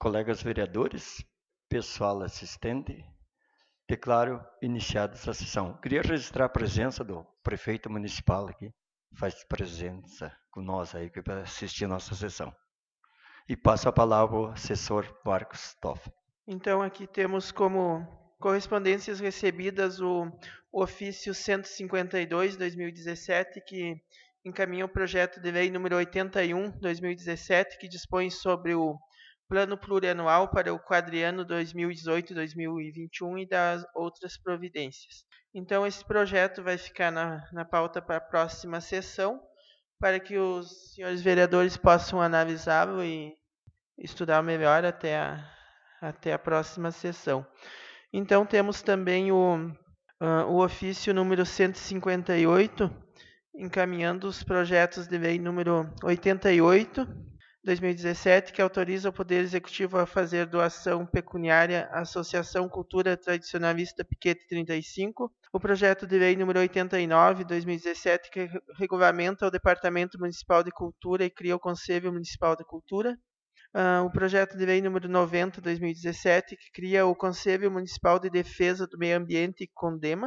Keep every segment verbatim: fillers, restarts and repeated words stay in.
Colegas vereadores, pessoal assistente, declaro iniciada essa sessão. Queria registrar a presença do prefeito municipal aqui, faz presença com nós aí para assistir a nossa sessão. E passo a palavra ao assessor Marcos Toff. Então, aqui temos como correspondências recebidas o ofício cento e cinquenta e dois, dois mil e dezessete, que encaminha o projeto de lei número oitenta e um, dois mil e dezessete, que dispõe sobre o plano plurianual para o quadriênio dois mil e dezoito a dois mil e vinte e um e das outras providências. Então, esse projeto vai ficar na, na pauta para a próxima sessão, para que os senhores vereadores possam analisá-lo e estudar melhor até a, até a próxima sessão. Então, temos também o, uh, o ofício número cento e cinquenta e oito, encaminhando os projetos de lei número oitenta e oito, dois mil e dezessete, que autoriza o Poder Executivo a fazer doação pecuniária à Associação Cultura Tradicionalista Piquete trinta e cinco, o projeto de lei número oitenta e nove, dois mil e dezessete, que regulamenta o Departamento Municipal de Cultura e cria o Conselho Municipal de Cultura, Uh, o projeto de lei número noventa, dois mil e dezessete, que cria o Conselho Municipal de Defesa do Meio Ambiente, CONDEMA.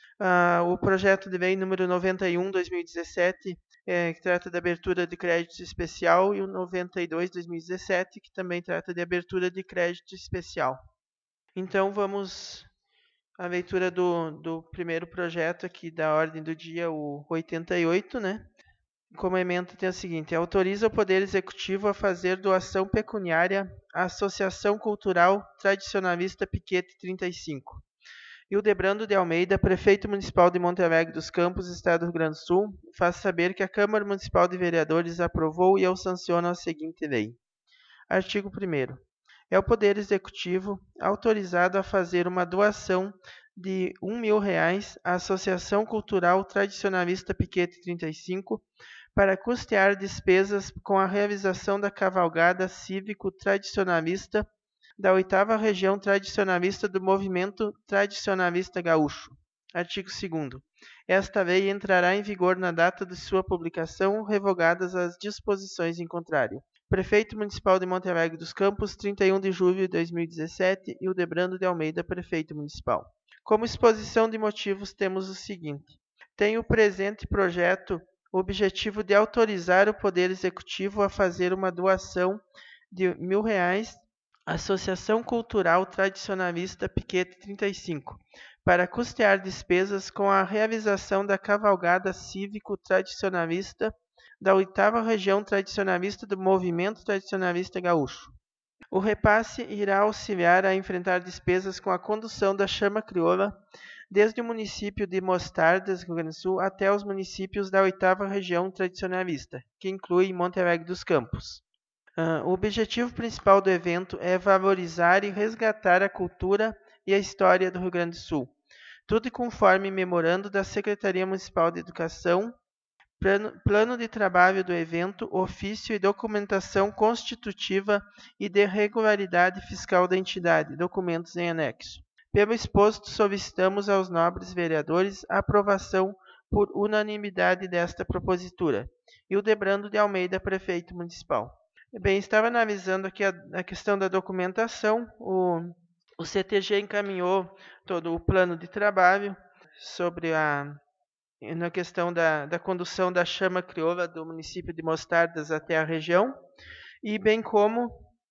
Uh, o projeto de lei número noventa e um, dois mil e dezessete, é, que trata de abertura de crédito especial, e o noventa e dois, dois mil e dezessete, que também trata de abertura de crédito especial. Então, vamos à leitura do, do primeiro projeto aqui da ordem do dia, o oitenta e oito, né? Como emenda tem o seguinte: autoriza o Poder Executivo a fazer doação pecuniária à Associação Cultural Tradicionalista Piquete trinta e cinco. Hildebrando de Almeida, prefeito municipal de Monte Alegre dos Campos, Estado do Rio Grande do Sul, faz saber que a Câmara Municipal de Vereadores aprovou e eu sanciono a seguinte lei. Artigo primeiro. É o Poder Executivo autorizado a fazer uma doação de um mil reais à Associação Cultural Tradicionalista Piquete trinta e cinco para custear despesas com a realização da cavalgada cívico-tradicionalista da oitava Região Tradicionalista do Movimento Tradicionalista Gaúcho. Artigo segundo. Esta lei entrará em vigor na data de sua publicação, revogadas as disposições em contrário. Prefeito Municipal de Monte Alegre dos Campos, trinta e um de julho de dois mil e dezessete, Hildebrando de Almeida, Prefeito Municipal. Como exposição de motivos, temos o seguinte. Tem o presente projeto o objetivo de autorizar o Poder Executivo a fazer uma doação de mil reais à Associação Cultural Tradicionalista Piquete trinta e cinco, para custear despesas com a realização da cavalgada cívico-tradicionalista da oitava Região Tradicionalista do Movimento Tradicionalista Gaúcho. O repasse irá auxiliar a enfrentar despesas com a condução da chama crioula desde o município de Mostardas, Rio Grande do Sul, até os municípios da oitava Região Tradicionalista, que inclui Monte Alegre dos Campos. Uh, o objetivo principal do evento é valorizar e resgatar a cultura e a história do Rio Grande do Sul. Tudo conforme memorando da Secretaria Municipal de Educação, plano, plano de trabalho do evento, ofício e documentação constitutiva e de regularidade fiscal da entidade, documentos em anexo. Pelo exposto, solicitamos aos nobres vereadores a aprovação por unanimidade desta propositura. Hildebrando de Almeida, Prefeito Municipal. Bem, estava analisando aqui a, a questão da documentação. O, o C T G encaminhou todo o plano de trabalho sobre a na questão da, da condução da chama crioula do município de Mostardas até a região, e bem como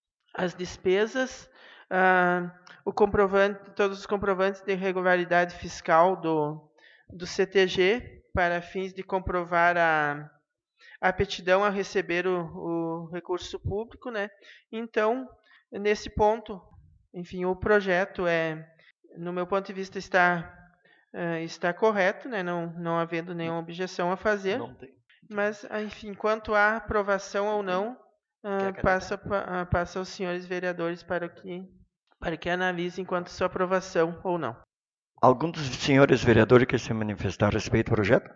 as despesas, ah, o comprovante, todos os comprovantes de regularidade fiscal do, do C T G para fins de comprovar a, a aptidão a receber o, o recurso público, né? Então, nesse ponto, enfim, o projeto é, no meu ponto de vista, está, uh, está correto, né? Não, não havendo nenhuma objeção a fazer. Não tem. Mas, enfim, quanto à aprovação ou não, Uh, passa, uh, passa aos senhores vereadores para que, para que analisem quanto à sua aprovação ou não. Algum dos senhores vereadores quer se manifestar a respeito do projeto?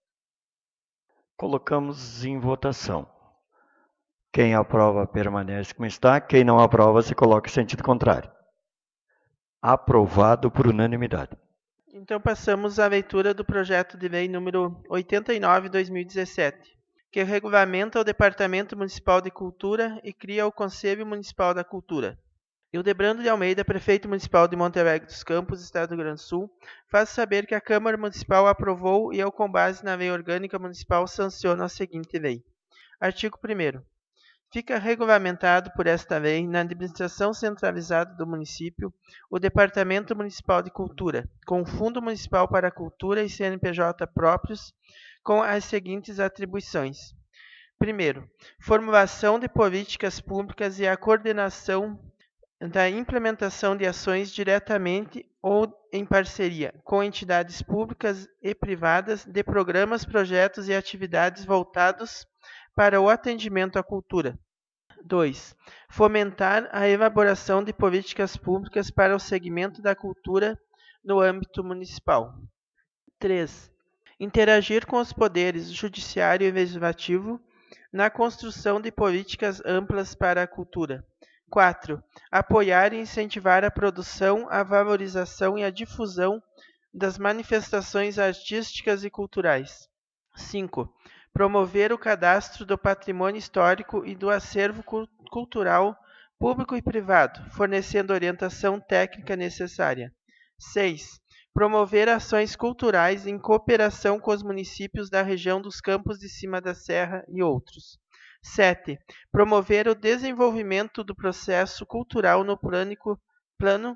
Colocamos em votação. Quem aprova permanece como está, quem não aprova se coloca em sentido contrário. Aprovado por unanimidade. Então passamos à leitura do projeto de lei número oitenta e nove, dois mil e dezessete. que regulamenta o Departamento Municipal de Cultura e cria o Conselho Municipal da Cultura. Hildebrando de Almeida, prefeito municipal de Monte Alegre dos Campos, Estado do Rio Grande do Sul, faz saber que a Câmara Municipal aprovou e eu, com base na Lei Orgânica Municipal, sanciono a seguinte lei. Artigo primeiro. Fica regulamentado por esta lei, na administração centralizada do município, o Departamento Municipal de Cultura, com o Fundo Municipal para a Cultura e C N P J próprios, com as seguintes atribuições. Primeiro, formulação de políticas públicas e a coordenação da implementação de ações diretamente ou em parceria com entidades públicas e privadas de programas, projetos e atividades voltados para o atendimento à cultura. dois. Fomentar a elaboração de políticas públicas para o segmento da cultura no âmbito municipal. três. Interagir com os poderes judiciário e legislativo na construção de políticas amplas para a cultura. quatro. Apoiar e incentivar a produção, a valorização e a difusão das manifestações artísticas e culturais. cinco. Promover o cadastro do patrimônio histórico e do acervo cultural público e privado, fornecendo orientação técnica necessária. seis. Promover ações culturais em cooperação com os municípios da região dos Campos de Cima da Serra e outros. sete. Promover o desenvolvimento do processo cultural no plânico, plano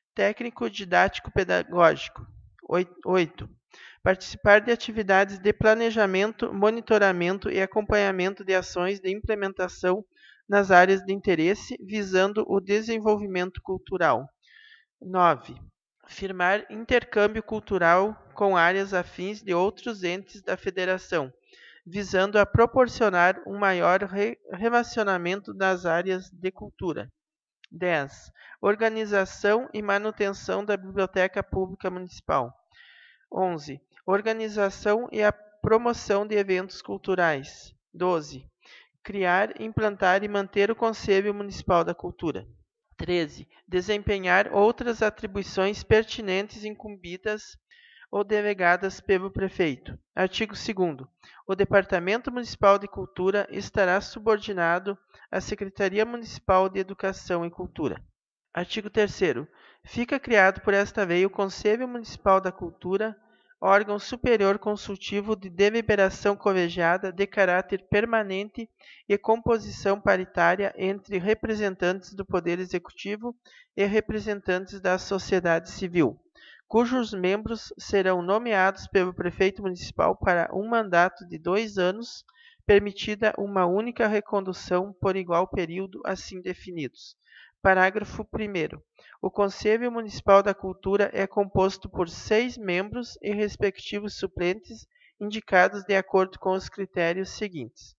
técnico-didático-pedagógico. oito. Participar de atividades de planejamento, monitoramento e acompanhamento de ações de implementação nas áreas de interesse, visando o desenvolvimento cultural. nove. Firmar intercâmbio cultural com áreas afins de outros entes da Federação, visando a proporcionar um maior re relacionamento das áreas de cultura. dez. Organização e manutenção da Biblioteca Pública Municipal. onze. Organização e a promoção de eventos culturais. doze. Criar, implantar e manter o Conselho Municipal da Cultura. treze. Desempenhar outras atribuições pertinentes incumbidas ou delegadas pelo prefeito. Artigo segundo. O Departamento Municipal de Cultura estará subordinado à Secretaria Municipal de Educação e Cultura. Artigo terceiro. Fica criado por esta lei o Conselho Municipal da Cultura, órgão superior consultivo de deliberação colegiada de caráter permanente e composição paritária entre representantes do Poder Executivo e representantes da sociedade civil, cujos membros serão nomeados pelo prefeito municipal para um mandato de dois anos, permitida uma única recondução por igual período assim definidos. Parágrafo primeiro. O Conselho Municipal da Cultura é composto por seis membros e respectivos suplentes indicados de acordo com os critérios seguintes.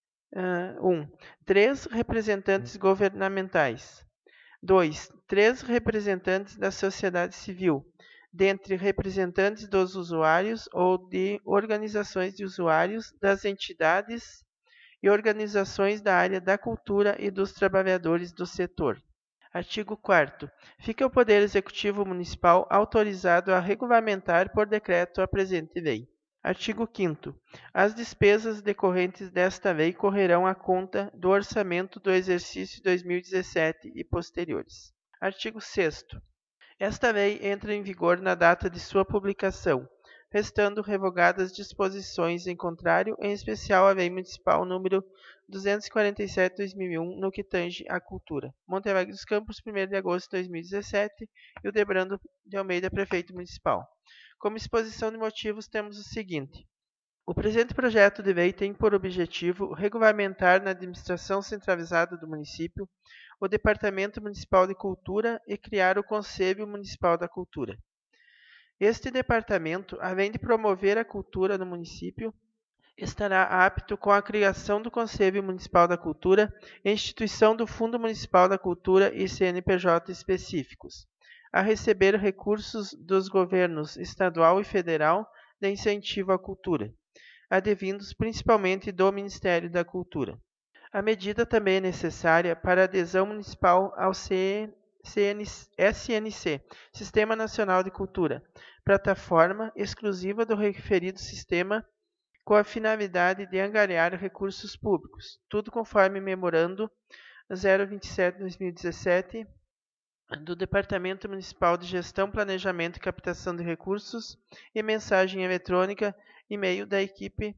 Uh, um. Três representantes governamentais. dois. Três representantes da sociedade civil, dentre representantes dos usuários ou de organizações de usuários, das entidades e organizações da área da cultura e dos trabalhadores do setor. Artigo quarto. Fica o Poder Executivo Municipal autorizado a regulamentar por decreto a presente lei. Artigo quinto. As despesas decorrentes desta lei correrão à conta do orçamento do exercício dois mil e dezessete e posteriores. Artigo sexto. Esta lei entra em vigor na data de sua publicação, restando revogadas disposições em contrário, em especial a Lei Municipal número duzentos e quarenta e sete barra dois mil e um, no que tange à cultura. Monte Alegre dos Campos, primeiro de agosto de dois mil e dezessete, e Hildebrando de Almeida, prefeito municipal. Como exposição de motivos, temos o seguinte. O presente projeto de lei tem por objetivo regulamentar na administração centralizada do município o Departamento Municipal de Cultura e criar o Conselho Municipal da Cultura. Este departamento, além de promover a cultura no município, estará apto com a criação do Conselho Municipal da Cultura e instituição do Fundo Municipal da Cultura e C N P J específicos, a receber recursos dos governos estadual e federal de incentivo à cultura, advindos principalmente do Ministério da Cultura. A medida também é necessária para a adesão municipal ao C N S N C, Sistema Nacional de Cultura, plataforma exclusiva do referido sistema com a finalidade de angariar recursos públicos, tudo conforme memorando zero vinte e sete barra dois mil e dezessete do Departamento Municipal de Gestão, Planejamento e Captação de Recursos e Mensagem Eletrônica, e-mail da equipe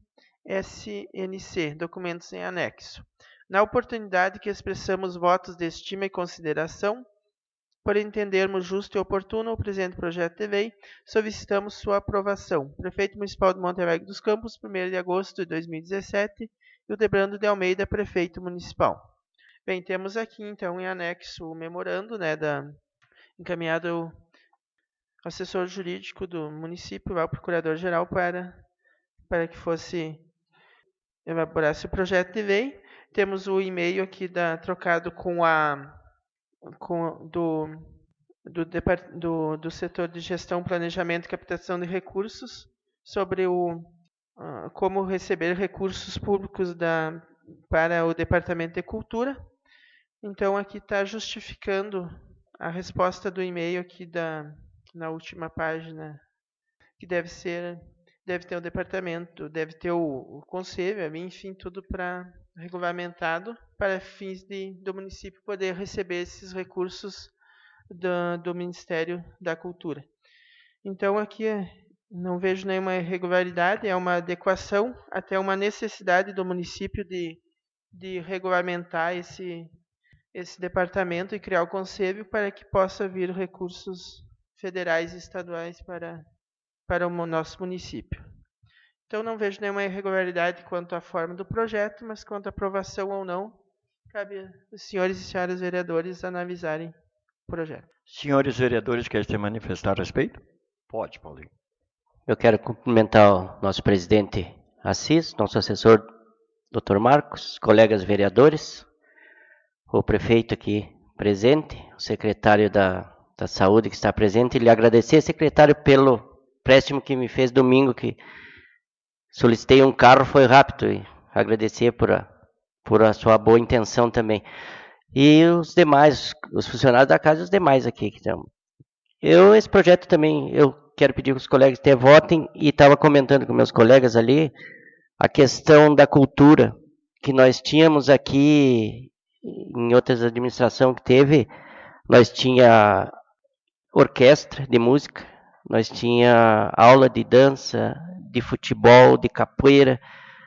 S N C, documentos em anexo. Na oportunidade que expressamos votos de estima e consideração, por entendermos justo e oportuno o presente projeto de lei, solicitamos sua aprovação. Prefeito Municipal de Monte Alegre dos Campos, primeiro de agosto de dois mil e dezessete, e o Debrando de Almeida, Prefeito Municipal. Bem, temos aqui então em anexo o memorando, né, da, encaminhado ao assessor jurídico do município, ao procurador-geral, para, para que fosse elaborasse o projeto de lei. Temos o e-mail aqui da, trocado com a com, do, do, do, do setor de gestão, planejamento e captação de recursos sobre o, uh, como receber recursos públicos da, para o Departamento de Cultura. Então, aqui está justificando a resposta do e-mail aqui da, na última página, que deve ser, deve ter o departamento, deve ter o, o conselho, enfim, tudo para regulamentado para fins de, do município poder receber esses recursos do, do Ministério da Cultura. Então, aqui não vejo nenhuma irregularidade, é uma adequação até uma necessidade do município de, de regulamentar esse, esse departamento e criar o conselho para que possa vir recursos federais e estaduais para, para o nosso município. Então, não vejo nenhuma irregularidade quanto à forma do projeto, mas quanto à aprovação ou não, cabe aos senhores e senhoras vereadores analisarem o projeto. Senhores vereadores, querem se manifestar a respeito? Pode, Paulinho. Eu quero cumprimentar o nosso presidente Assis, nosso assessor, doutor Marcos, colegas vereadores, o prefeito aqui presente, o secretário da, da Saúde que está presente, e lhe agradecer, secretário, pelo empréstimo que me fez domingo, que solicitei um carro, foi rápido, e agradecer por a, por a sua boa intenção também. E os demais, os funcionários da casa e os demais aqui que estão. Eu, esse projeto também, eu quero pedir que os colegas até votem, e estava comentando com meus colegas ali, a questão da cultura, que nós tínhamos aqui, em outras administrações que teve, nós tinha orquestra de música, nós tinha aula de dança, de futebol, de capoeira,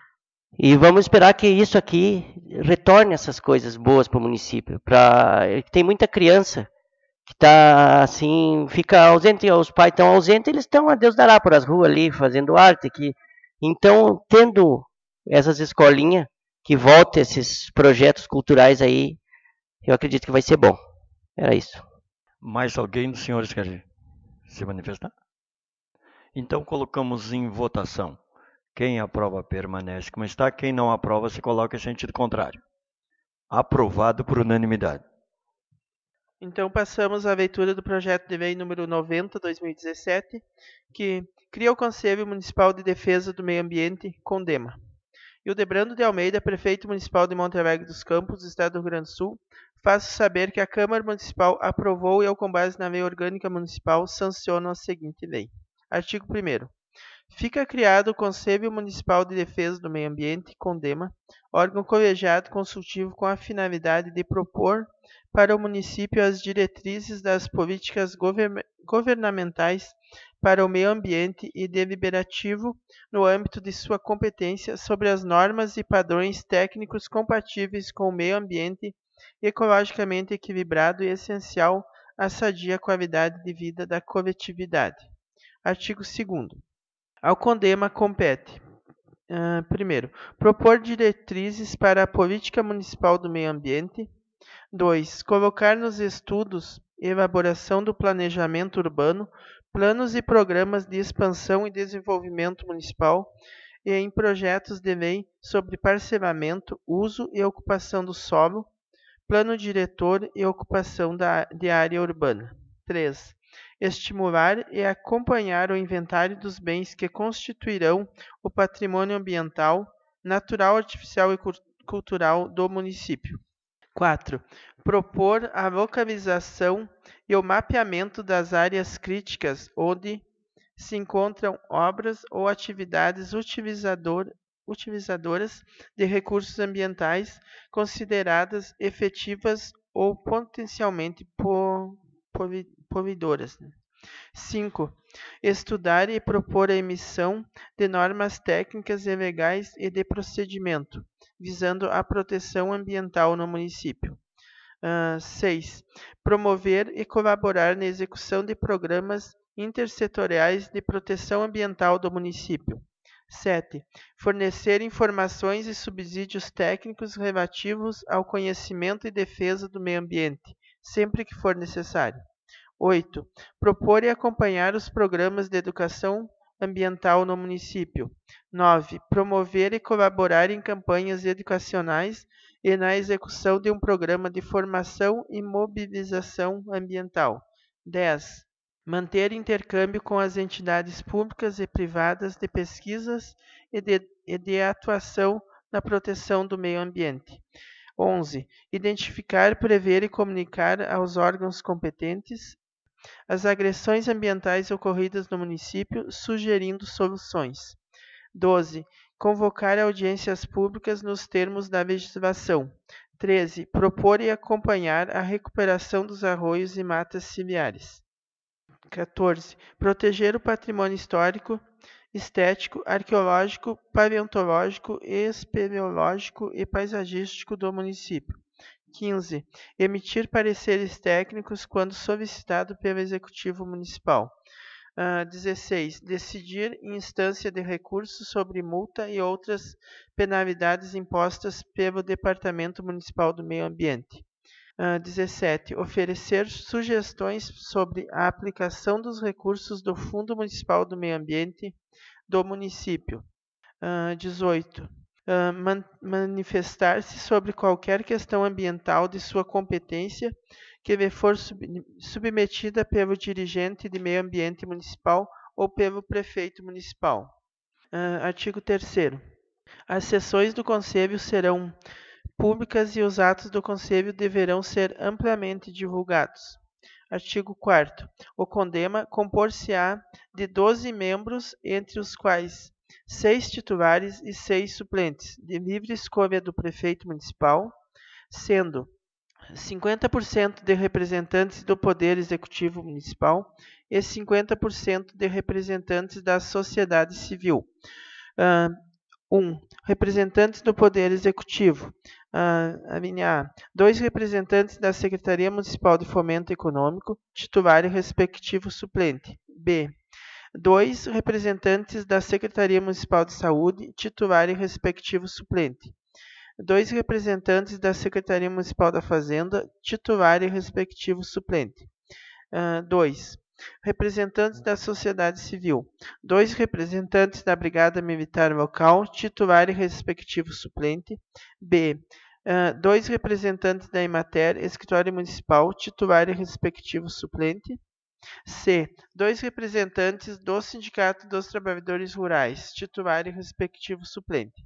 e vamos esperar que isso aqui retorne essas coisas boas para o município. Pra, tem muita criança que está assim, fica ausente, os pais estão ausentes, eles estão, a Deus dará, por as ruas ali, fazendo arte. Que, então, tendo essas escolinhas, que voltem esses projetos culturais aí, eu acredito que vai ser bom. Era isso. Mais alguém dos senhores quer se manifestar? Então, colocamos em votação. Quem aprova permanece como está, quem não aprova se coloca em sentido contrário. Aprovado por unanimidade. Então, passamos à leitura do projeto de lei número noventa, dois mil e dezessete, que cria o Conselho Municipal de Defesa do Meio Ambiente, CONDEMA. E o Debrando de Almeida, prefeito municipal de Monte Alegre dos Campos, Estado do Rio Grande do Sul, faço saber que a Câmara Municipal aprovou e, eu, com base na Lei Orgânica Municipal, sanciono a seguinte lei. Artigo primeiro. Fica criado o Conselho Municipal de Defesa do Meio Ambiente, CONDEMA, órgão colegiado consultivo com a finalidade de propor para o município as diretrizes das políticas govern- governamentais para o meio ambiente e deliberativo no âmbito de sua competência sobre as normas e padrões técnicos compatíveis com o meio ambiente ecologicamente equilibrado e essencial à sadia qualidade de vida da coletividade. Artigo segundo. Ao CONDEMA compete, uh, primeiro, propor diretrizes para a política municipal do meio ambiente. dois. Colocar nos estudos e elaboração do planejamento urbano planos e programas de expansão e desenvolvimento municipal e em projetos de lei sobre parcelamento, uso e ocupação do solo, plano diretor e ocupação da, de área urbana. três. Estimular e acompanhar o inventário dos bens que constituirão o patrimônio ambiental, natural, artificial e cultural do município. quatro. Propor a localização e o mapeamento das áreas críticas onde se encontram obras ou atividades utilizador, utilizadoras de recursos ambientais consideradas efetivas ou potencialmente po, poli, poluidoras. cinco. Estudar e propor a emissão de normas técnicas e legais e de procedimento, visando a proteção ambiental no município. Uh, seis. Promover e colaborar na execução de programas intersetoriais de proteção ambiental do município. sete. Fornecer informações e subsídios técnicos relativos ao conhecimento e defesa do meio ambiente, sempre que for necessário. oito. Propor e acompanhar os programas de educação ambiental no município. nove. Promover e colaborar em campanhas educacionais e na execução de um programa de formação e mobilização ambiental. dez. Manter intercâmbio com as entidades públicas e privadas de pesquisas e de, e de atuação na proteção do meio ambiente. onze. Identificar, prever e comunicar aos órgãos competentes as agressões ambientais ocorridas no município, sugerindo soluções. doze. Convocar audiências públicas nos termos da legislação. treze. Propor e acompanhar a recuperação dos arroios e matas ciliares. quatorze. Proteger o patrimônio histórico, estético, arqueológico, paleontológico, espeleológico e paisagístico do município. quinze. Emitir pareceres técnicos quando solicitado pelo Executivo Municipal. Uh, dezesseis. Decidir em instância de recurso sobre multa e outras penalidades impostas pelo Departamento Municipal do Meio Ambiente. Uh, dezessete. Oferecer sugestões sobre a aplicação dos recursos do Fundo Municipal do Meio Ambiente do município. Uh, dezoito. Uh, man manifestar-se sobre qualquer questão ambiental de sua competência que lhe for sub submetida pelo dirigente de meio ambiente municipal ou pelo prefeito municipal. Uh, artigo terceiro. As sessões do Conselho serão públicas e os atos do Conselho deverão ser amplamente divulgados. Artigo quarto. O CONDEMA compor-se-á de doze membros, entre os quais seis titulares e seis suplentes, de livre escolha do prefeito municipal, sendo cinquenta por cento de representantes do Poder Executivo Municipal e cinquenta por cento de representantes da sociedade civil. Uh, um. Representantes do Poder Executivo. Uh, a linha A. Dois representantes da Secretaria Municipal de Fomento Econômico, titular e respectivo suplente. B. Dois representantes da Secretaria Municipal de Saúde, titular e respectivo suplente. Dois representantes da Secretaria Municipal da Fazenda, titular e respectivo suplente. Uh, dois. Representantes da sociedade civil. Dois representantes da Brigada Militar Local, titular e respectivo suplente. B. Uh, dois representantes da Emater, Escritório Municipal, titular e respectivo suplente. C. Dois representantes do Sindicato dos Trabalhadores Rurais, titular e respectivo suplente.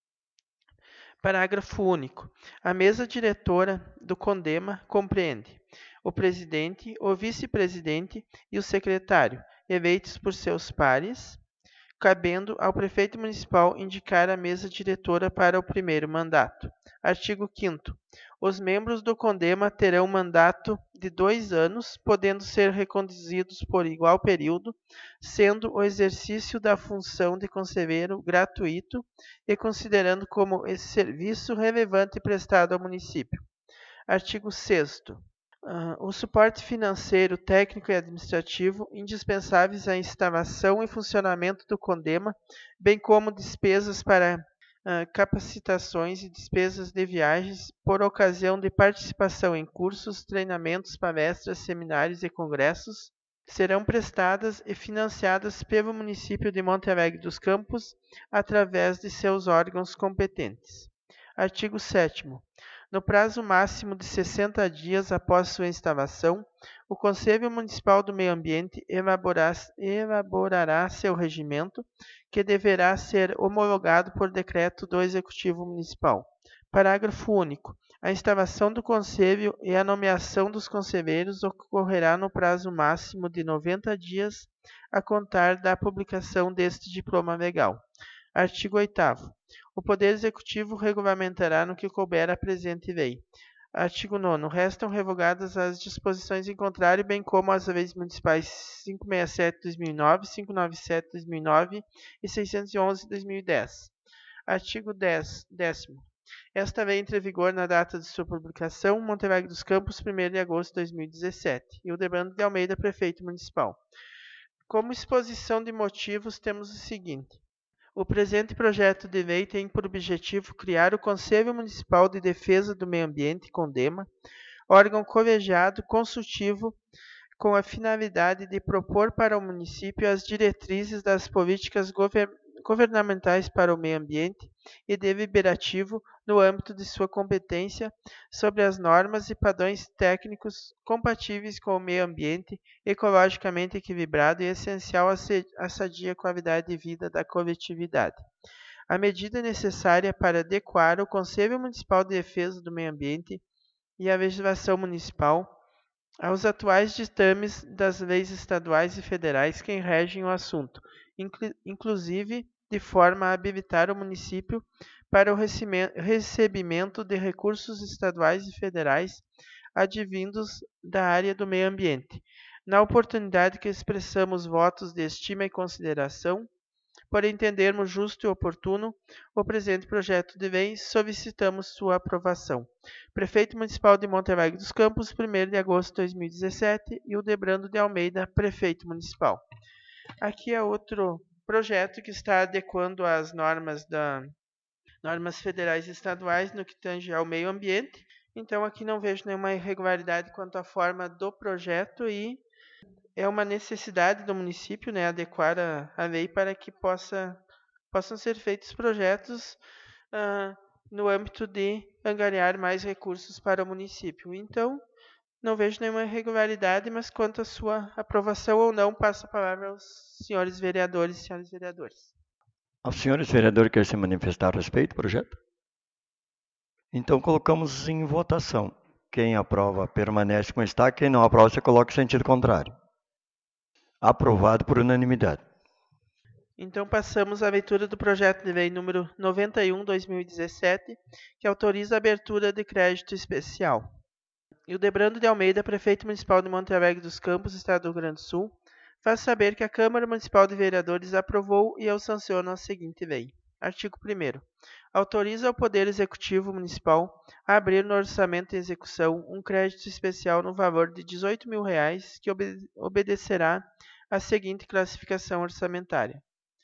Parágrafo único. A mesa diretora do CONDEMA compreende o presidente, o vice-presidente e o secretário, eleitos por seus pares, cabendo ao prefeito municipal indicar a mesa diretora para o primeiro mandato. Artigo quinto. Os membros do CONDEMA terão mandato de dois anos, podendo ser reconduzidos por igual período, sendo o exercício da função de conselheiro gratuito e considerando como esse serviço relevante prestado ao município. Artigo sexto. Uh, o suporte financeiro, técnico e administrativo indispensáveis à instalação e funcionamento do CONDEMA, bem como despesas para uh, capacitações e despesas de viagens por ocasião de participação em cursos, treinamentos, palestras, seminários e congressos, serão prestadas e financiadas pelo município de Monte Alegre dos Campos através de seus órgãos competentes. Artigo sétimo. No prazo máximo de sessenta dias após sua instalação, o Conselho Municipal do Meio Ambiente elaborará seu regimento, que deverá ser homologado por decreto do Executivo Municipal. Parágrafo único. A instalação do conselho e a nomeação dos conselheiros ocorrerá no prazo máximo de noventa dias a contar da publicação deste diploma legal. Artigo oitavo. O Poder Executivo regulamentará no que couber a presente lei. Artigo nono. Restam revogadas as disposições em contrário, bem como as leis municipais quinhentos e sessenta e sete de dois mil e nove, quinhentos e noventa e sete de dois mil e nove e seiscentos e onze de dois mil e dez. Artigo dez. Décimo. Esta lei entra em vigor na data de sua publicação, Monte dos Campos, primeiro de agosto de dois mil e dezessete. E o Debrando de Almeida, prefeito municipal. Como exposição de motivos, temos o seguinte. O presente projeto de lei tem por objetivo criar o Conselho Municipal de Defesa do Meio Ambiente, CONDEMA, órgão colegiado consultivo com a finalidade de propor para o município as diretrizes das políticas gover- governamentais para o meio ambiente e deliberativo no âmbito de sua competência sobre as normas e padrões técnicos compatíveis com o meio ambiente, ecologicamente equilibrado e essencial à sadia qualidade de vida da coletividade. A medida necessária para adequar o Conselho Municipal de Defesa do Meio Ambiente e a legislação municipal aos atuais ditames das leis estaduais e federais que regem o assunto, inclu- inclusive de forma a habilitar o município para o recime- recebimento de recursos estaduais e federais advindos da área do meio ambiente. Na oportunidade que expressamos votos de estima e consideração, por entendermos justo e oportuno o presente projeto de lei, solicitamos sua aprovação. Prefeito Municipal de Monte Alegre dos Campos, primeiro de agosto de dois mil e dezessete, e o Debrando de Almeida, Prefeito Municipal. Aqui é outro projeto que está adequando às normas, da, normas federais e estaduais no que tange ao meio ambiente. Então, aqui não vejo nenhuma irregularidade quanto à forma do projeto e é uma necessidade do município, né, adequar a, a lei para que possa, possam ser feitos projetos uh, no âmbito de angariar mais recursos para o município. Então, não vejo nenhuma irregularidade, mas quanto à sua aprovação ou não, passo a palavra aos senhores vereadores e senhores vereadores. Os senhores vereadores querem se manifestar a respeito do projeto? Então, colocamos em votação. Quem aprova permanece como está, quem não aprova, você coloca em sentido contrário. Aprovado por unanimidade. Então, passamos à leitura do projeto de lei número noventa e um, dois mil e dezessete, que autoriza a abertura de crédito especial. E o Debrando de Almeida, Prefeito Municipal de Monte Alegre dos Campos, Estado do Rio Grande do Sul, faz saber que a Câmara Municipal de Vereadores aprovou e eu sanciono a seguinte lei. Artigo primeiro. Autoriza o Poder Executivo Municipal a abrir no orçamento em execução um crédito especial no valor de dezoito mil reais que obede- obedecerá à seguinte classificação orçamentária.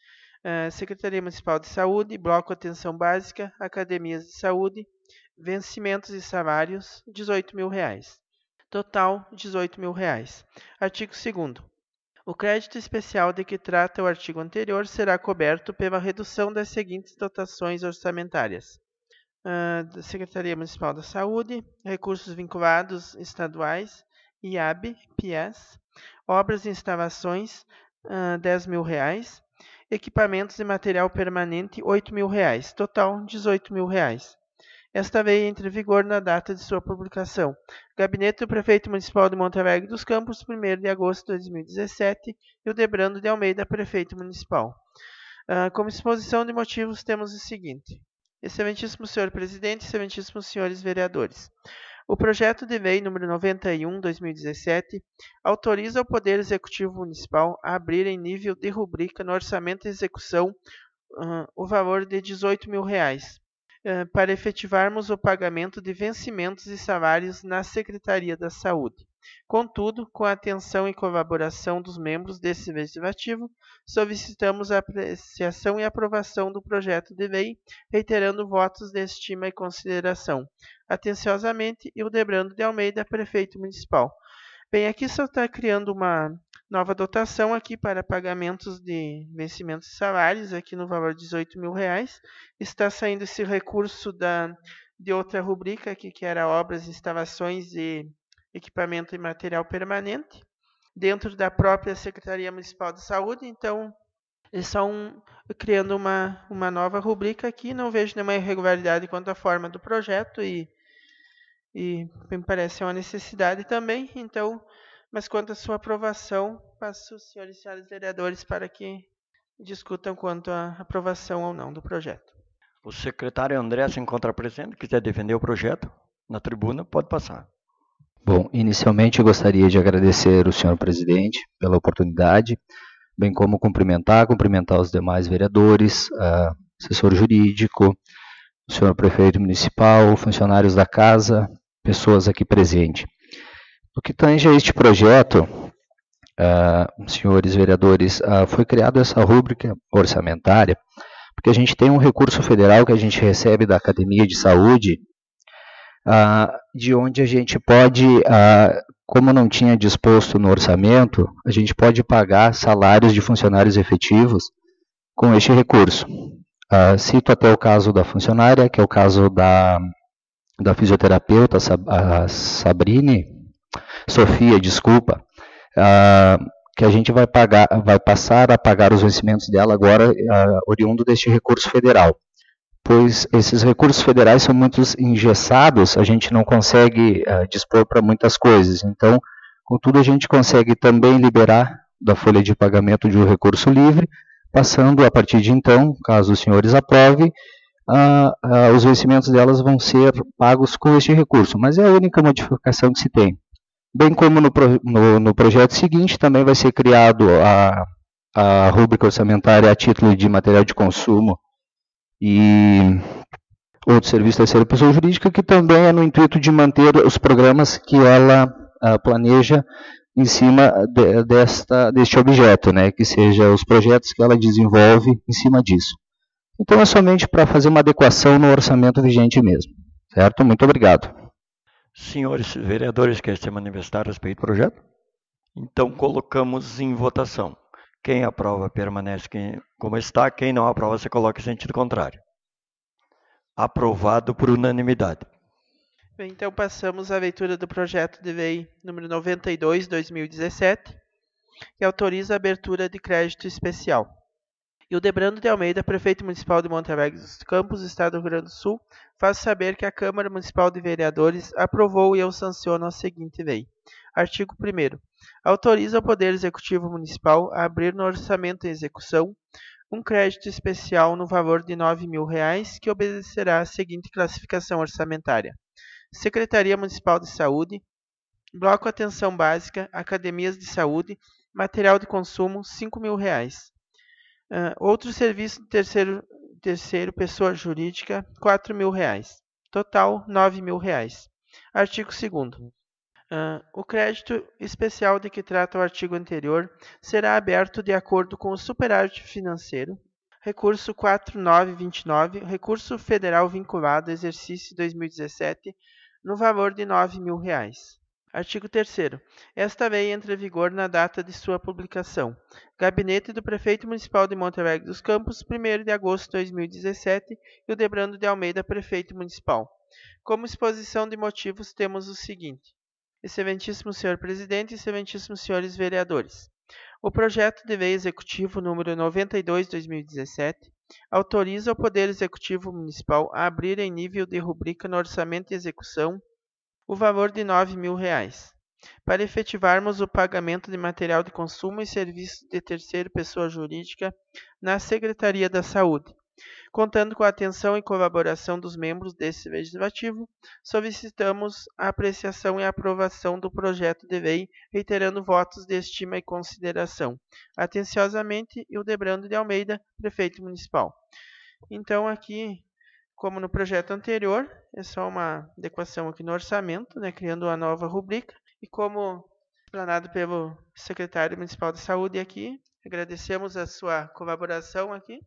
Uh, Secretaria Municipal de Saúde, Bloco Atenção Básica, Academias de Saúde, vencimentos e salários, dezoito mil reais. Total, dezoito mil reais. Artigo segundo. O crédito especial de que trata o artigo anterior será coberto pela redução das seguintes dotações orçamentárias. Uh, da Secretaria Municipal da Saúde, recursos vinculados estaduais, I A B, P S, obras e instalações, uh, dez mil reais, equipamentos e material permanente, oito mil reais, total, dezoito mil reais. Esta lei entra em vigor na data de sua publicação. Gabinete do Prefeito Municipal de Monte Alegre dos Campos, primeiro de agosto de dois mil e dezessete, e o Debrando de Almeida, Prefeito Municipal. Uh, como exposição de motivos, temos o seguinte. Excelentíssimo senhor Presidente, excelentíssimos senhores vereadores. O projeto de lei número noventa e um, dois mil e dezessete, autoriza o Poder Executivo Municipal a abrir em nível de rubrica no orçamento de execução uh, o valor de dezoito mil reais, uh, para efetivarmos o pagamento de vencimentos e salários na Secretaria da Saúde. Contudo, com a atenção e colaboração dos membros desse legislativo, solicitamos a apreciação e aprovação do projeto de lei, reiterando votos de estima e consideração. Atenciosamente, Hildebrando de Almeida, Prefeito Municipal. Bem, aqui só está criando uma nova dotação aqui para pagamentos de vencimentos e salários, aqui no valor de dezoito mil reais. Está saindo esse recurso da, de outra rubrica aqui, que era obras, instalações e equipamento e material permanente, dentro da própria Secretaria Municipal de Saúde. Então, eles estão criando uma, uma nova rubrica aqui. Não vejo nenhuma irregularidade quanto à forma do projeto e e me parece uma necessidade também. Então, mas quanto à sua aprovação, passo os senhores e senhoras vereadores para que discutam quanto à aprovação ou não do projeto. O secretário André se encontra presente, quiser defender o projeto na tribuna, pode passar. Bom, inicialmente eu gostaria de agradecer o senhor presidente pela oportunidade, bem como cumprimentar, cumprimentar os demais vereadores, uh, assessor jurídico, o senhor prefeito municipal, funcionários da casa, pessoas aqui presentes. No que tange a este projeto, uh, senhores vereadores, uh, foi criada essa rúbrica orçamentária, porque a gente tem um recurso federal que a gente recebe da Academia de Saúde, uh, de onde a gente pode, uh, como não tinha disposto no orçamento, a gente pode pagar salários de funcionários efetivos com este recurso. Uh, cito até o caso da funcionária, que é o caso da, da fisioterapeuta a Sabrine, Sofia, desculpa, uh, que a gente vai, pagar, vai passar a pagar os vencimentos dela agora, uh, oriundo deste recurso federal. Pois esses recursos federais são muito engessados, a gente não consegue uh, dispor para muitas coisas. Então, contudo, a gente consegue também liberar da folha de pagamento de um recurso livre, passando a partir de então, caso os senhores aprovem, uh, uh, os vencimentos delas vão ser pagos com este recurso. Mas é a única modificação que se tem. Bem como no, pro, no, no projeto seguinte, também vai ser criado a, a rúbrica orçamentária a título de material de consumo e outro serviço terceira pessoa jurídica, que também é no intuito de manter os programas que ela uh, planeja em cima de, desta, deste objeto, né, que seja os projetos que ela desenvolve em cima disso. Então é somente para fazer uma adequação no orçamento vigente mesmo. Certo? Muito obrigado. Senhores vereadores, querem se manifestar a respeito do projeto? Então colocamos em votação. Quem aprova permanece como está, quem não aprova se coloca em sentido contrário. Aprovado por unanimidade. Bem, então passamos à leitura do projeto de lei número noventa e dois, dois mil e dezessete, que autoriza a abertura de crédito especial. Hildebrando de Almeida, prefeito municipal de Monte Alegre dos Campos, Estado do Rio Grande do Sul, faz saber que a Câmara Municipal de Vereadores aprovou e eu sanciono a seguinte lei. Artigo primeiro. Autoriza o Poder Executivo Municipal a abrir no orçamento em execução um crédito especial no valor de nove mil reais, que obedecerá à seguinte classificação orçamentária. Secretaria Municipal de Saúde, Bloco Atenção Básica, Academias de Saúde, Material de Consumo, cinco mil reais. Uh, outro serviço de terceiro, terceiro pessoa jurídica, quatro mil reais. Total, nove mil reais. Artigo segundo. Uh, o crédito especial de que trata o artigo anterior será aberto de acordo com o superávit financeiro. Recurso quatro mil novecentos e vinte e nove, recurso federal vinculado, exercício dois mil e dezessete, no valor de nove mil reais. Artigo terceiro. Esta lei entra em vigor na data de sua publicação. Gabinete do Prefeito Municipal de Monte Alegre dos Campos, primeiro de agosto de dois mil e dezessete, Hildebrando de Almeida, Prefeito Municipal. Como exposição de motivos, temos o seguinte. Excelentíssimo senhor Presidente, excelentíssimos senhores vereadores. O projeto de lei executivo número noventa e dois, dois mil e dezessete autoriza o Poder Executivo Municipal a abrir em nível de rubrica no orçamento de execução o valor de nove mil reais, para efetivarmos o pagamento de material de consumo e serviços de terceira pessoa jurídica na Secretaria da Saúde. Contando com a atenção e colaboração dos membros desse Legislativo, solicitamos a apreciação e aprovação do projeto de lei, reiterando votos de estima e consideração. Atenciosamente, Hildebrando de Almeida, Prefeito Municipal. Então, aqui, como no projeto anterior, é só uma adequação aqui no orçamento, né, criando uma nova rubrica. E como explanado pelo secretário municipal de saúde aqui, agradecemos a sua colaboração aqui.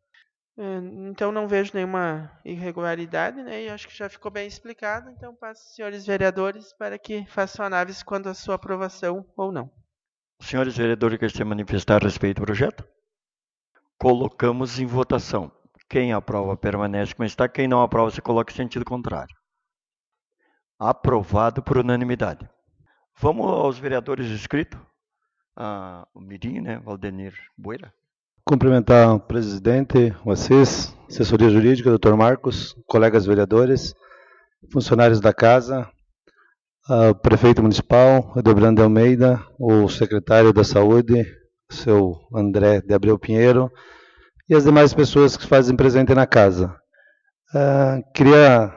Então não vejo nenhuma irregularidade, né, e acho que já ficou bem explicado. Então passo aos senhores vereadores para que façam análise quanto à sua aprovação ou não. Os senhores vereadores querem se manifestar a respeito do projeto? Colocamos em votação. Quem aprova permanece como está, quem não aprova se coloca em sentido contrário. Aprovado por unanimidade. Vamos aos vereadores inscritos. Ah, o Mirim, né, Valdenir Boira. Cumprimentar o presidente, vocês, assessoria jurídica, doutor Marcos, colegas vereadores, funcionários da casa, o prefeito municipal, Edelbrando de Almeida, o secretário da Saúde, seu André de Abreu Pinheiro, e as demais pessoas que fazem presente na casa. Uh, queria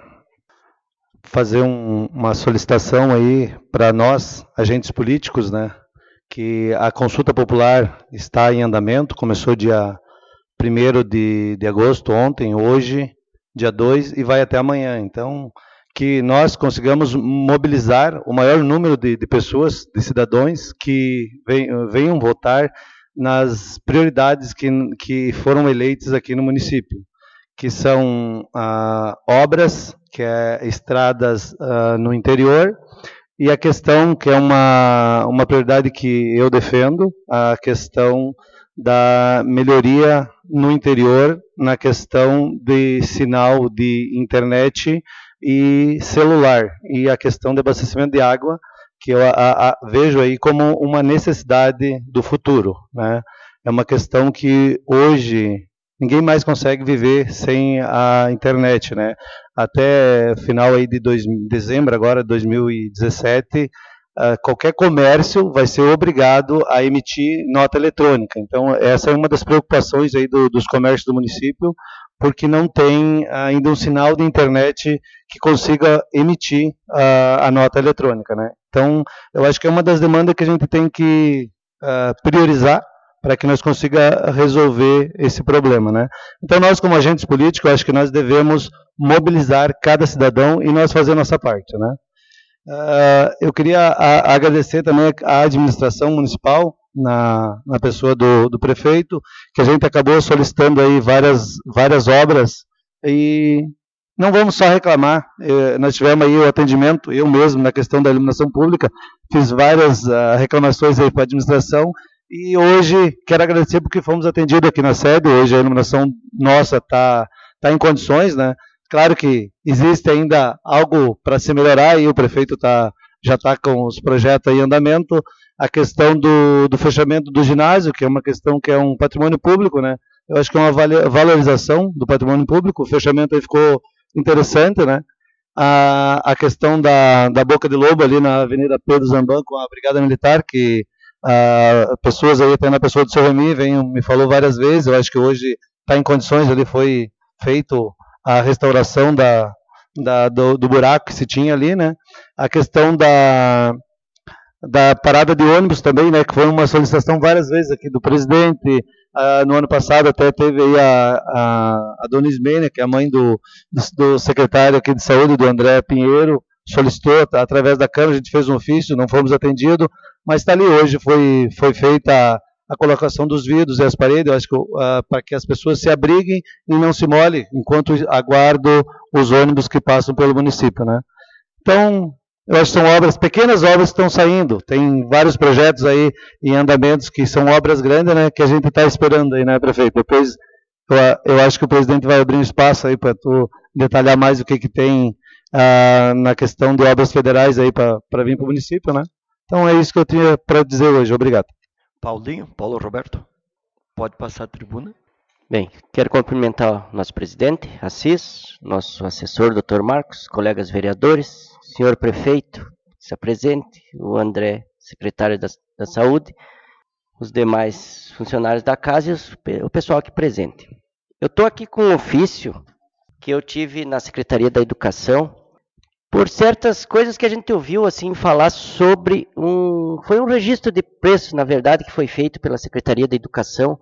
fazer um, uma solicitação aí para nós, agentes políticos, né, que a consulta popular está em andamento, começou dia primeiro de, de agosto, ontem, hoje, dia dois, e vai até amanhã. Então, que nós consigamos mobilizar o maior número de, de pessoas, de cidadãos, que venham, venham votar nas prioridades que, que foram eleitas aqui no município, que são ah, obras, que é estradas ah, no interior, e a questão, que é uma, uma prioridade que eu defendo, a questão da melhoria no interior, na questão de sinal de internet e celular, e a questão de abastecimento de água, que eu a, a, vejo aí como uma necessidade do futuro, né? É uma questão que hoje ninguém mais consegue viver sem a internet, né? Até final aí de dois, dezembro agora, dois mil e dezessete, uh, qualquer comércio vai ser obrigado a emitir nota eletrônica. Então, essa é uma das preocupações aí do, dos comércios do município, porque não tem ainda um sinal de internet que consiga emitir uh, a nota eletrônica, né? Então, eu acho que é uma das demandas que a gente tem que uh, priorizar para que nós consiga resolver esse problema, né? Então, nós como agentes políticos, eu acho que nós devemos mobilizar cada cidadão e nós fazer a nossa parte, né? Uh, eu queria a, agradecer também à administração municipal, na, na pessoa do, do prefeito, que a gente acabou solicitando aí várias, várias obras, e não vamos só reclamar, eh, nós tivemos aí o atendimento, eu mesmo, na questão da iluminação pública, fiz várias uh, reclamações aí para a administração, e hoje quero agradecer porque fomos atendidos aqui na sede, hoje a iluminação nossa está tá em condições, né? Claro que existe ainda algo para se melhorar, e o prefeito tá, já está com os projetos aí em andamento. A questão do, do fechamento do ginásio, que é uma questão que é um patrimônio público, né? Eu acho que é uma valorização do patrimônio público, o fechamento aí ficou interessante, né? A, a questão da, da Boca de Lobo ali na Avenida Pedro Zamban com a Brigada Militar, que a, pessoas aí, até na pessoa do seu Remy, vem, me falou várias vezes, eu acho que hoje está em condições, ali foi feito a restauração da, da, do, do buraco que se tinha ali, né? A questão da, da parada de ônibus também, né? Que foi uma solicitação várias vezes aqui do presidente. Ah, no ano passado até teve aí a, a, a dona Ismênia, que é a mãe do, do, do secretário aqui de saúde, do André Pinheiro, solicitou através da Câmara, a gente fez um ofício, não fomos atendidos, mas está ali hoje, foi, foi feita a, a colocação dos vidros e as paredes, eu acho que uh, para que as pessoas se abriguem e não se molhem, enquanto aguardam os ônibus que passam pelo município, né? Então, eu acho que são obras, pequenas obras que estão saindo, tem vários projetos aí em andamentos que são obras grandes, né, que a gente está esperando aí, né, prefeito? Depois, eu, eu acho que o presidente vai abrir um espaço aí para tu detalhar mais o que que tem uh, na questão de obras federais aí para vir para o município, né? Então, é isso que eu tinha para dizer hoje. Obrigado. Paulinho, Paulo Roberto, pode passar a tribuna. Bem, quero cumprimentar o nosso presidente, Assis, nosso assessor, doutor Marcos, colegas vereadores, senhor prefeito, se apresente, o André, secretário da, da Saúde, os demais funcionários da casa e os, o pessoal aqui presente. Eu estou aqui com um ofício que eu tive na Secretaria da Educação, por certas coisas que a gente ouviu assim falar sobre um... Foi um registro de preço, na verdade, que foi feito pela Secretaria da Educação,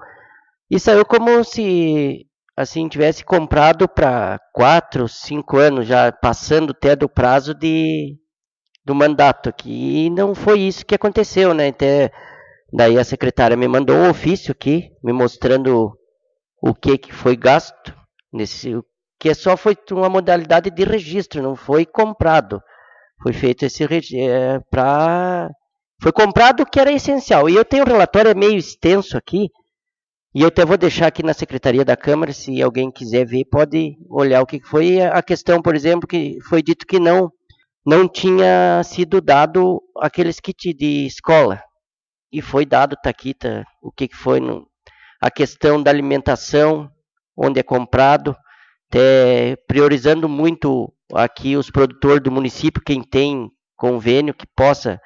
e saiu como se assim tivesse comprado para quatro, cinco anos, já passando até do prazo de, do mandato aqui. E não foi isso que aconteceu, né? Até, daí a secretária me mandou um ofício aqui, me mostrando o que, que foi gasto, nesse, que só foi uma modalidade de registro, não foi comprado. Foi feito esse é, para... Foi comprado o que era essencial. E eu tenho um relatório meio extenso aqui, e eu até vou deixar aqui na Secretaria da Câmara, se alguém quiser ver, pode olhar o que foi a questão, por exemplo, que foi dito que não, não tinha sido dado aqueles kits de escola. E foi dado, está aqui, tá, o que foi no, a questão da alimentação, onde é comprado, até priorizando muito aqui os produtores do município, quem tem convênio que possa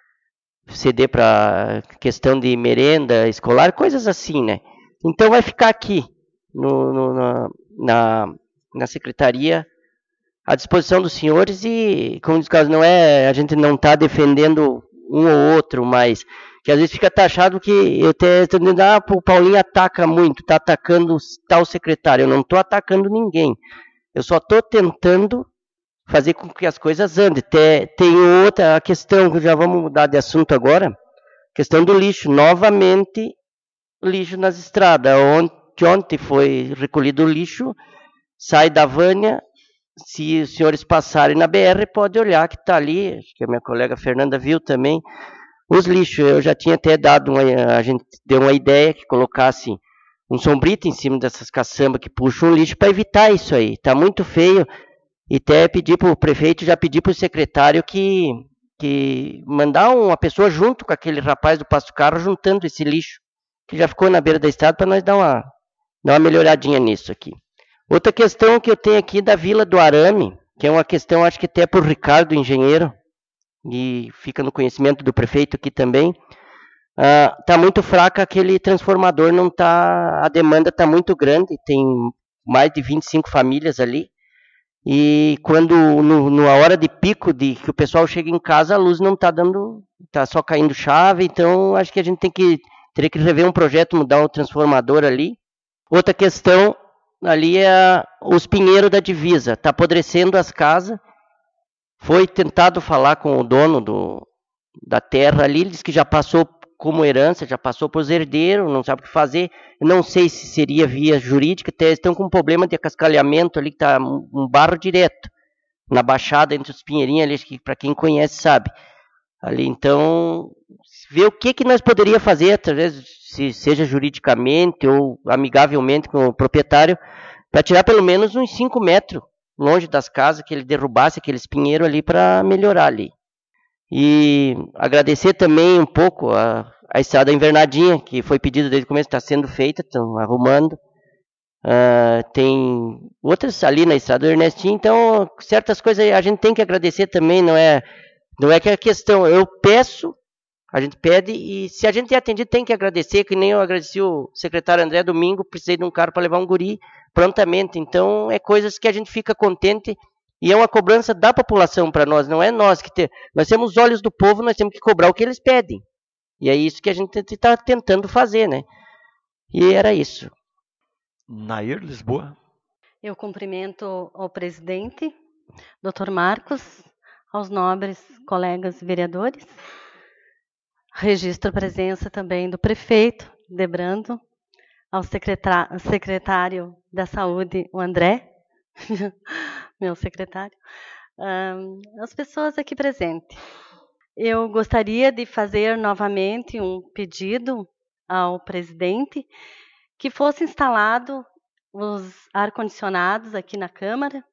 ceder para questão de merenda escolar, coisas assim, né? Então vai ficar aqui no, no, na, na, na secretaria à disposição dos senhores e, como diz o caso, não é, a gente não está defendendo um ou outro, mas que às vezes fica taxado que eu até estou dizendo, ah, o Paulinho ataca muito, está atacando tal secretário. Eu não estou atacando ninguém, eu só estou tentando fazer com que as coisas andem. Tem, tem outra questão, que já vamos mudar de assunto agora, questão do lixo. Novamente, lixo nas estradas. Ontem, ontem foi recolhido o lixo, sai da Vânia. Se os senhores passarem na B R, pode olhar que está ali, acho que a minha colega Fernanda viu também, os lixos. Eu já tinha até dado, uma, a gente deu uma ideia que colocasse um sombrito em cima dessas caçambas que puxam o lixo para evitar isso aí. Está muito feio. E até pedir para o prefeito, já pedi para o secretário que, que mandar uma pessoa junto com aquele rapaz do Pasto Carro, juntando esse lixo, que já ficou na beira da estrada, para nós dar uma, dar uma melhoradinha nisso aqui. Outra questão que eu tenho aqui da Vila do Arame, que é uma questão, acho que até para o Ricardo, engenheiro, e fica no conhecimento do prefeito aqui também, está uh, muito fraca aquele transformador, não tá, a demanda está muito grande, tem mais de vinte e cinco famílias ali, e quando, no, na hora de pico, de que o pessoal chega em casa, a luz não está dando, está só caindo chave, então acho que a gente tem que, teria que rever um projeto, mudar o transformador ali. Outra questão, ali é os pinheiros da divisa, está apodrecendo as casas, foi tentado falar com o dono do, da terra ali, ele disse que já passou como herança, já passou para os herdeiros, não sabe o que fazer, não sei se seria via jurídica, até estão com um problema de acascalhamento ali, que está um barro direto, na baixada entre os pinheirinhos ali, que para quem conhece sabe, ali, então, ver o que, que nós poderíamos fazer, talvez, se seja juridicamente ou amigavelmente com o proprietário, para tirar pelo menos uns cinco metros longe das casas, que ele derrubasse aqueles pinheiros ali para melhorar ali. E agradecer também um pouco a, a estrada Invernadinha, que foi pedida desde o começo, está sendo feita, estão arrumando. Uh, tem outras ali na estrada do Ernestinho, então certas coisas a gente tem que agradecer também, não é, não é que a questão, eu peço, a gente pede, e se a gente é atendido tem que agradecer, que nem eu agradeci o secretário André domingo, precisei de um carro para levar um guri prontamente, então é coisas que a gente fica contente. E é uma cobrança da população para nós, não é nós que temos. Nós temos os olhos do povo, nós temos que cobrar o que eles pedem. E é isso que a gente está tentando fazer, né? E era isso. Nair Lisboa. Eu cumprimento ao presidente, doutor Marcos, aos nobres colegas vereadores. Registro a presença também do prefeito, Debrando, ao secretário, secretário da Saúde, o André, meu secretário, um, as pessoas aqui presentes. Eu gostaria de fazer novamente um pedido ao presidente que fosse instalado os ar-condicionados aqui na Câmara,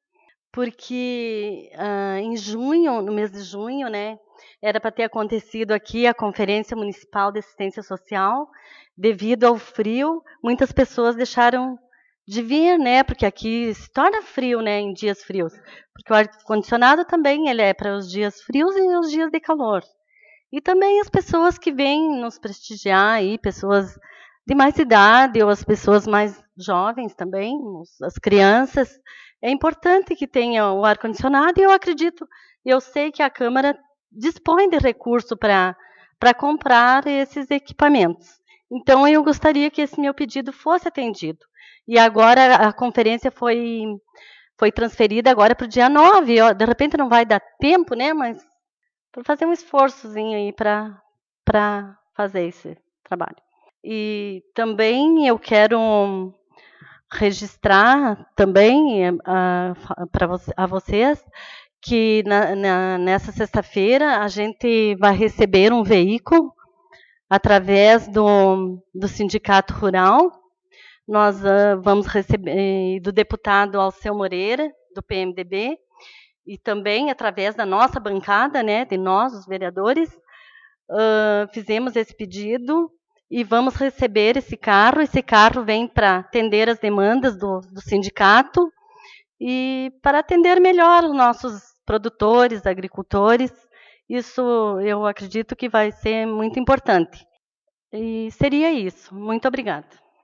porque uh, em junho, no mês de junho, né, era para ter acontecido aqui a Conferência Municipal de Assistência Social. Devido ao frio, muitas pessoas deixaram de vir, né, porque aqui se torna frio, né, em dias frios. Porque o ar-condicionado também ele é para os dias frios e os dias de calor. E também as pessoas que vêm nos prestigiar, aí, pessoas de mais idade ou as pessoas mais jovens também, as crianças. É importante que tenha o ar-condicionado e eu acredito, eu sei que a Câmara dispõe de recurso para para comprar esses equipamentos. Então, eu gostaria que esse meu pedido fosse atendido. E agora a conferência foi, foi transferida agora para o dia nove. De repente não vai dar tempo, né? Mas para fazer um esforçozinho aí para para fazer esse trabalho. E também eu quero registrar também uh, para vo- a vocês que na, na, nessa sexta-feira a gente vai receber um veículo através do, do Sindicato Rural. Nós uh, vamos receber do deputado Alceu Moreira, do P M D B, e também através da nossa bancada, né, de nós, os vereadores, uh, fizemos esse pedido e vamos receber esse carro. Esse carro vem para atender as demandas do, do sindicato e para atender melhor os nossos produtores, agricultores. Isso eu acredito que vai ser muito importante. E seria isso. Muito obrigada.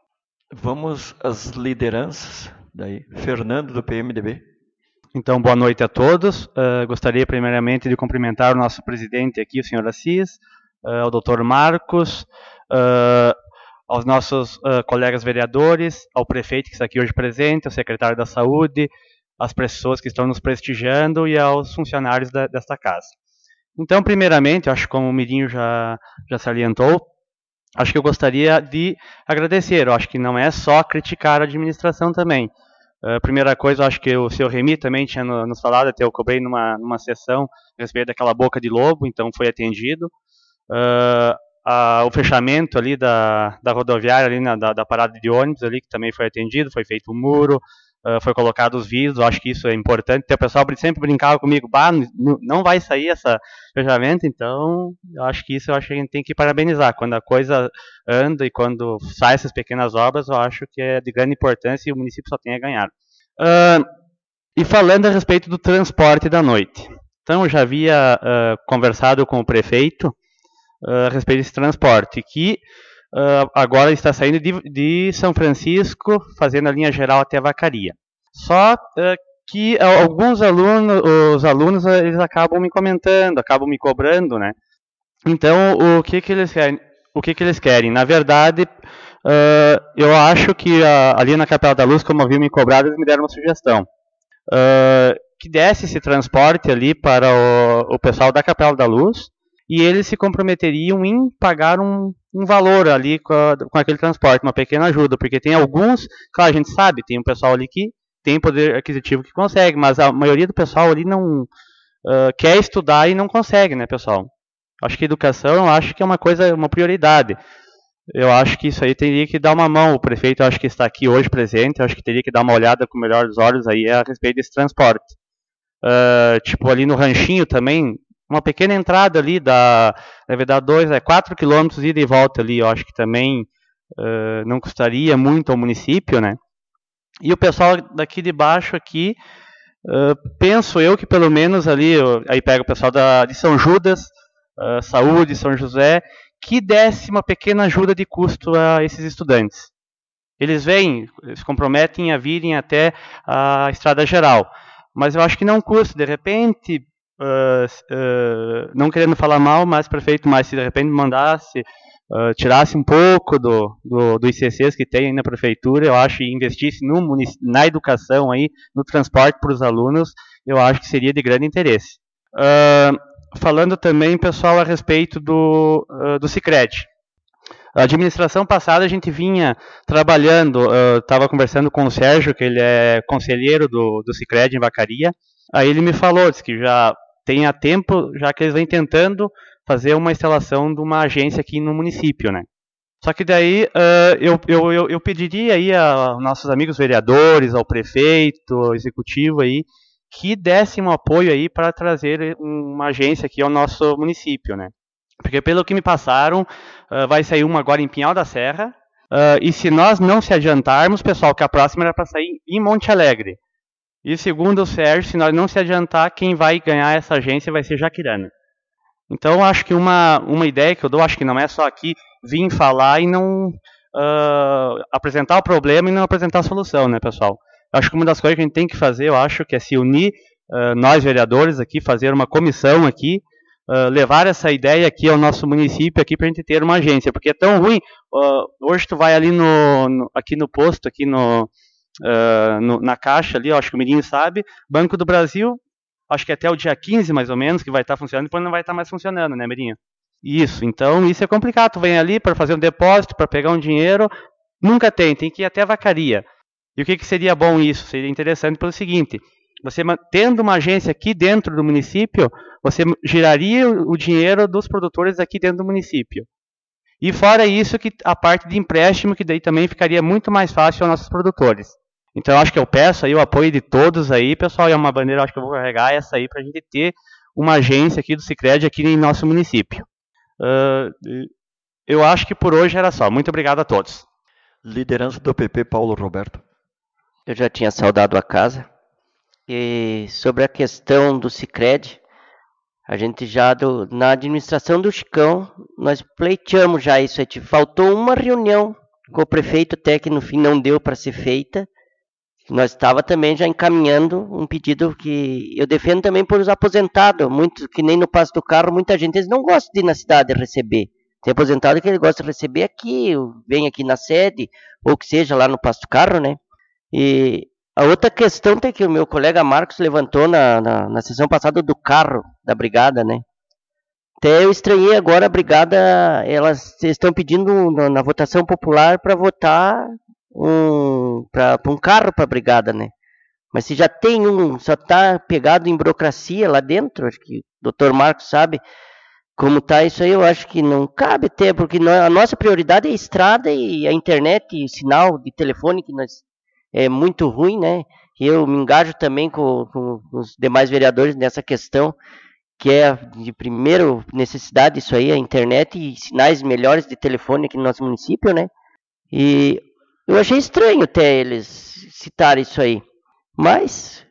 Vamos às lideranças. Daí, Fernando, do P M D B. Então, boa noite a todos. Uh, gostaria primeiramente de cumprimentar o nosso presidente aqui, o senhor Assis, uh, ao doutor Marcos, uh, aos nossos uh, colegas vereadores, ao prefeito que está aqui hoje presente, ao secretário da Saúde, às pessoas que estão nos prestigiando e aos funcionários da, desta casa. Então, primeiramente, acho que como o Mirinho já, já salientou, acho que eu gostaria de agradecer. Eu acho que não é só criticar a administração também. A uh, primeira coisa, eu acho que o senhor Remy também tinha nos falado, até eu cobrei numa, numa sessão a respeito daquela boca de lobo, então foi atendido. Uh, a, o fechamento ali da, da rodoviária, ali na, da, da parada de ônibus, ali, que também foi atendido, foi feito um muro, uh, foi colocado os vidros, eu acho que isso é importante. Então, o pessoal sempre brincava comigo, bah, não vai sair essa fechamento, então eu acho que isso eu acho que a gente tem que parabenizar. Quando a coisa anda e quando sai essas pequenas obras, eu acho que é de grande importância e o município só tem a ganhar. Uh, e falando a respeito do transporte da noite. Então, eu já havia uh, conversado com o prefeito uh, a respeito desse transporte, que uh, agora está saindo de, de São Francisco, fazendo a linha geral até a Vacaria. Só uh, que alguns alunos, os alunos, eles acabam me comentando, acabam me cobrando, né? Então, o que que eles querem? O que que eles querem? Na verdade, uh, eu acho que uh, ali na Capela da Luz, como haviam me cobrado, eles me deram uma sugestão. Uh, que desse esse transporte ali para o, o pessoal da Capela da Luz e eles se comprometeriam em pagar um, um valor ali com, a, com aquele transporte, uma pequena ajuda, porque tem alguns, claro, a gente sabe, tem um pessoal ali que tem poder aquisitivo que consegue, mas a maioria do pessoal ali não uh, quer estudar e não consegue, né, pessoal? Acho que educação, eu acho que é uma coisa, uma prioridade. Eu acho que isso aí teria que dar uma mão. O prefeito, eu acho que está aqui hoje presente, eu acho que teria que dar uma olhada com melhores olhos aí a respeito desse transporte. Uh, tipo, ali no Ranchinho também, uma pequena entrada ali da, deve dar dois, é quatro quilômetros ida e volta ali, eu acho que também uh, não custaria muito ao município, né? E o pessoal daqui de baixo aqui, uh, penso eu que pelo menos ali, eu, aí pega o pessoal da, de São Judas, uh, Saúde, São José, que desse uma pequena ajuda de custo a esses estudantes. Eles vêm, eles se comprometem a virem até a Estrada Geral, mas eu acho que não custa, de repente, uh, uh, não querendo falar mal, mas prefeito, mas se de repente mandasse, uh, tirasse um pouco do, do, do I C Cs que tem aí na prefeitura, eu acho, e investisse no, na educação, aí, no transporte para os alunos, eu acho que seria de grande interesse. Uh, falando também, pessoal, a respeito do, uh, do Sicredi. A administração passada a gente vinha trabalhando, estava uh, conversando com o Sérgio, que ele é conselheiro do, do Sicredi em Vacaria. Aí ele me falou, disse que já tem há tempo, já que eles vêm tentando fazer uma instalação de uma agência aqui no município, né? Só que daí uh, eu, eu, eu, eu pediria aí aos nossos amigos vereadores, ao prefeito, ao executivo aí, que dessem um apoio aí para trazer uma agência aqui ao nosso município, né? Porque pelo que me passaram, uh, vai sair uma agora em Pinhal da Serra, uh, e se nós não se adiantarmos, pessoal, que a próxima era para sair em Monte Alegre. E segundo o Sérgio, se nós não se adiantar, quem vai ganhar essa agência vai ser Jaquirana. Então, acho que uma, uma ideia que eu dou, acho que não é só aqui vir falar e não uh, apresentar o problema e não apresentar a solução, né, pessoal? Eu acho que uma das coisas que a gente tem que fazer, eu acho, que é se unir, uh, nós vereadores aqui, fazer uma comissão aqui, Uh, levar essa ideia aqui ao nosso município aqui para a gente ter uma agência, porque é tão ruim. Uh, hoje tu vai ali no, no aqui no posto, aqui no, uh, no na caixa ali, acho que o Mirinho sabe, Banco do Brasil, acho que até o dia quinze mais ou menos que vai estar funcionando, depois não vai estar mais funcionando, né, Mirinho? Isso, então isso é complicado. Tu vem ali para fazer um depósito, para pegar um dinheiro, nunca tem, tem que ir até a Vacaria. E o que, que seria bom isso? Seria interessante pelo seguinte: você tendo uma agência aqui dentro do município, você giraria o dinheiro dos produtores aqui dentro do município. E fora isso, que a parte de empréstimo, que daí também ficaria muito mais fácil aos nossos produtores. Então, eu acho que eu peço aí o apoio de todos aí, pessoal, e é uma bandeira, eu acho que eu vou carregar essa aí para a gente ter uma agência aqui do Sicredi aqui em nosso município. Uh, eu acho que por hoje era só. Muito obrigado a todos. Liderança do P P, Paulo Roberto. Eu já tinha saudado a casa. E sobre a questão do Sicredi, A gente já, do, na administração do Chicão, nós pleiteamos já isso. Faltou uma reunião com o prefeito, até que no fim não deu para ser feita. Nós estava também já encaminhando um pedido que eu defendo também por os aposentados, muito, que nem no Passo do Carro, muita gente eles não gosta de ir na cidade receber. Tem aposentado que ele gosta de receber aqui, vem aqui na sede, ou que seja lá no Passo do Carro, né? E a outra questão tem que o meu colega Marcos levantou na, na, na sessão passada do carro da brigada, né? Até eu estranhei agora a brigada, elas estão pedindo na, na votação popular para votar um, para um carro para a brigada, né? Mas se já tem um, só está pegado em burocracia lá dentro, acho que o doutor Marcos sabe como está isso aí, eu acho que não cabe ter, porque nós, a nossa prioridade é a estrada e a internet e o sinal de telefone, que nós, é muito ruim, né? Eu me engajo também com, com os demais vereadores nessa questão, que é de primeira necessidade isso aí, a internet e sinais melhores de telefone aqui no nosso município, né? E eu achei estranho até eles citarem isso aí. Mas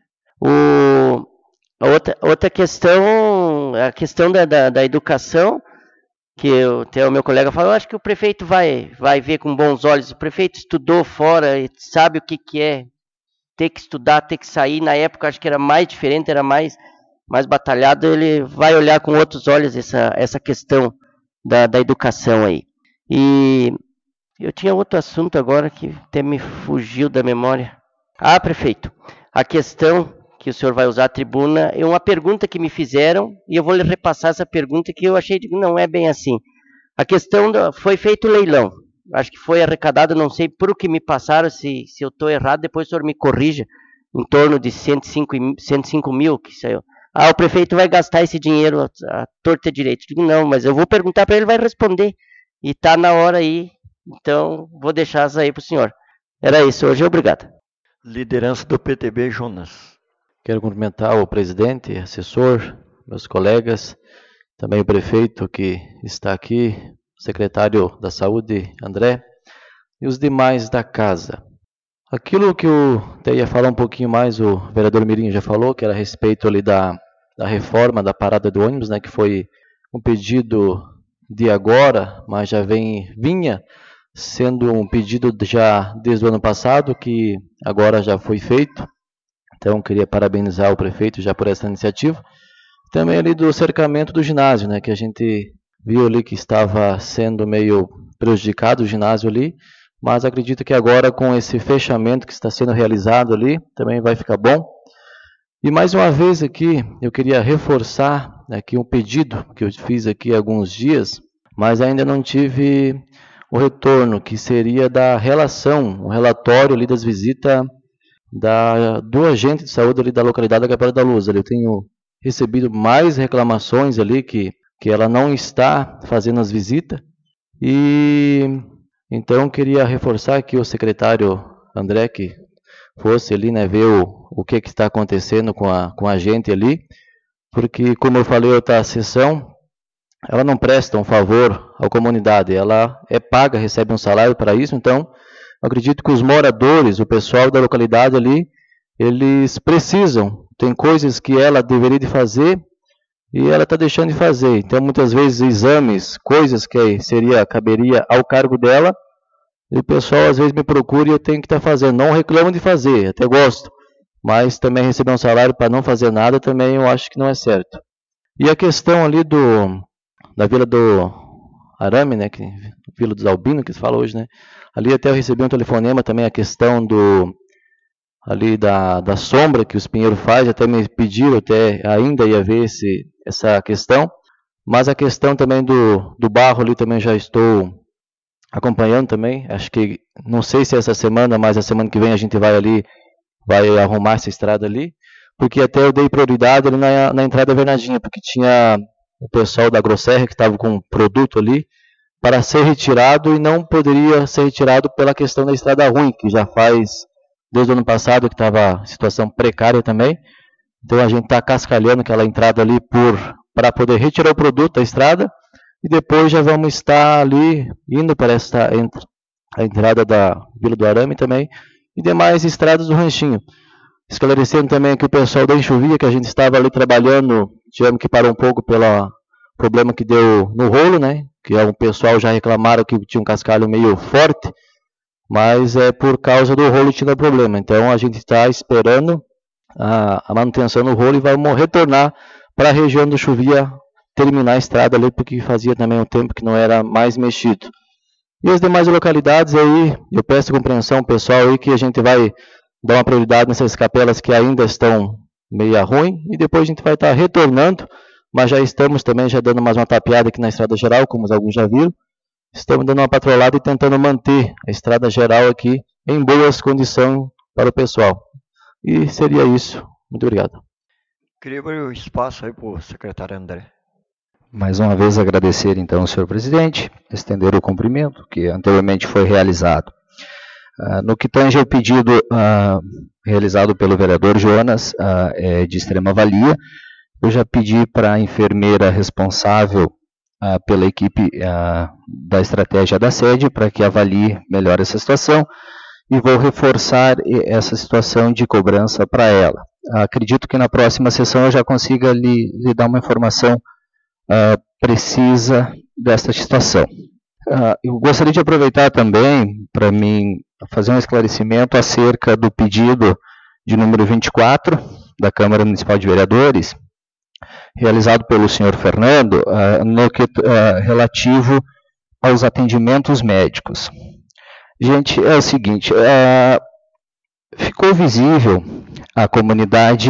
o, a outra, outra questão, a questão da, da, da educação, que eu, até o meu colega falou, acho que o prefeito vai, vai ver com bons olhos. O prefeito estudou fora e sabe o que, que é ter que estudar, ter que sair. Na época acho que era mais diferente, era mais, mais batalhado. Ele vai olhar com outros olhos essa, essa questão da, da educação aí. E eu tinha outro assunto agora que até me fugiu da memória. Ah, prefeito, a questão que o senhor vai usar a tribuna é uma pergunta que me fizeram e eu vou lhe repassar essa pergunta que eu achei que não é bem assim. A questão do, foi feito o leilão, acho que foi arrecadado, não sei por o que me passaram, se, se eu estou errado, depois o senhor me corrija, em torno de cento e cinco mil que saiu. Ah, o prefeito vai gastar esse dinheiro à, à torta direito. Digo, não, mas eu vou perguntar para ele, ele vai responder. E está na hora aí, então vou deixar isso aí para o senhor. Era isso hoje, obrigado. Liderança do P T B, Jonas. Quero cumprimentar o presidente, assessor, meus colegas, também o prefeito que está aqui, o secretário da Saúde, André, e os demais da casa. Aquilo que eu até ia falar um pouquinho mais, o vereador Mirinho já falou, que era a respeito ali da, da reforma da parada do ônibus, né, que foi um pedido de agora, mas já vem, vinha sendo um pedido já desde o ano passado, que agora já foi feito. Então, queria parabenizar o prefeito já por essa iniciativa. Também ali do cercamento do ginásio, né, que a gente viu ali que estava sendo meio prejudicado o ginásio ali, mas acredito que agora com esse fechamento que está sendo realizado ali, também vai ficar bom. E mais uma vez aqui, eu queria reforçar aqui um pedido que eu fiz aqui há alguns dias, mas ainda não tive o retorno, que seria da relação, o relatório ali das visitas da, do agente de saúde ali da localidade da Capela da Luz. Ali eu tenho recebido mais reclamações ali que, que ela não está fazendo as visitas. E então queria reforçar aqui o secretário André que fosse ali, né, ver o, o que, que está acontecendo com a, com a gente ali, porque como eu falei outra sessão, ela não presta um favor à comunidade, ela é paga, recebe um salário para isso, então acredito que os moradores, o pessoal da localidade ali, eles precisam, tem coisas que ela deveria de fazer e ela está deixando de fazer, então muitas vezes exames, coisas que seria, caberia ao cargo dela, e o pessoal às vezes me procura e eu tenho que estar tá fazendo, não reclamo de fazer, até gosto, mas também receber um salário para não fazer nada também eu acho que não é certo. E a questão ali do da Vila do Arame, né, que, Vila dos Albino, que se fala hoje, né, ali até eu recebi um telefonema também, a questão do, ali da, da sombra que os Pinheiro faz, até me pediram, até ainda ia ver esse, essa questão, mas a questão também do, do barro ali também já estou acompanhando também, acho que, não sei se essa semana, mas a semana que vem a gente vai ali, vai arrumar essa estrada ali, porque até eu dei prioridade ali na, na entrada Vernadinha, porque tinha o pessoal da Grosserra que estava com um produto ali para ser retirado e não poderia ser retirado pela questão da estrada ruim, que já faz desde o ano passado que estava em situação precária também. Então a gente está cascalhando aquela entrada ali para poder retirar o produto da estrada e depois já vamos estar ali indo para essa a entrada da Vila do Arame também e demais estradas do Ranchinho. Esclarecendo também que o pessoal da Enxuvia, que a gente estava ali trabalhando, tivemos que parar um pouco pelo problema que deu no rolo, né? Que o pessoal já reclamaram que tinha um cascalho meio forte, mas é por causa do rolo que tinha problema. Então a gente está esperando a, a manutenção do rolo e vamos retornar para a região do Enxuvia, terminar a estrada ali, porque fazia também um tempo que não era mais mexido. E as demais localidades aí, eu peço compreensão pessoal aí que a gente vai dar uma prioridade nessas capelas que ainda estão meio ruim, e depois a gente vai estar retornando, mas já estamos também já dando mais uma tapeada aqui na estrada geral, como alguns já viram. Estamos dando uma patrolada e tentando manter a estrada geral aqui em boas condições para o pessoal. E seria isso. Muito obrigado. Queria abrir o espaço aí para o secretário André. Mais uma vez agradecer então ao senhor presidente, estender o cumprimento que anteriormente foi realizado. Uh, no que tange ao pedido uh, realizado pelo vereador Jonas, uh, é de extrema valia, eu já pedi para a enfermeira responsável uh, pela equipe uh, da estratégia da sede para que avalie melhor essa situação e vou reforçar essa situação de cobrança para ela. Uh, acredito que na próxima sessão eu já consiga lhe, lhe dar uma informação uh, precisa desta situação. Uh, eu gostaria de aproveitar também para mim fazer um esclarecimento acerca do pedido de número vinte e quatro da Câmara Municipal de Vereadores, realizado pelo senhor Fernando, uh, no que, uh, relativo aos atendimentos médicos. Gente, é o seguinte, uh, ficou visível, a comunidade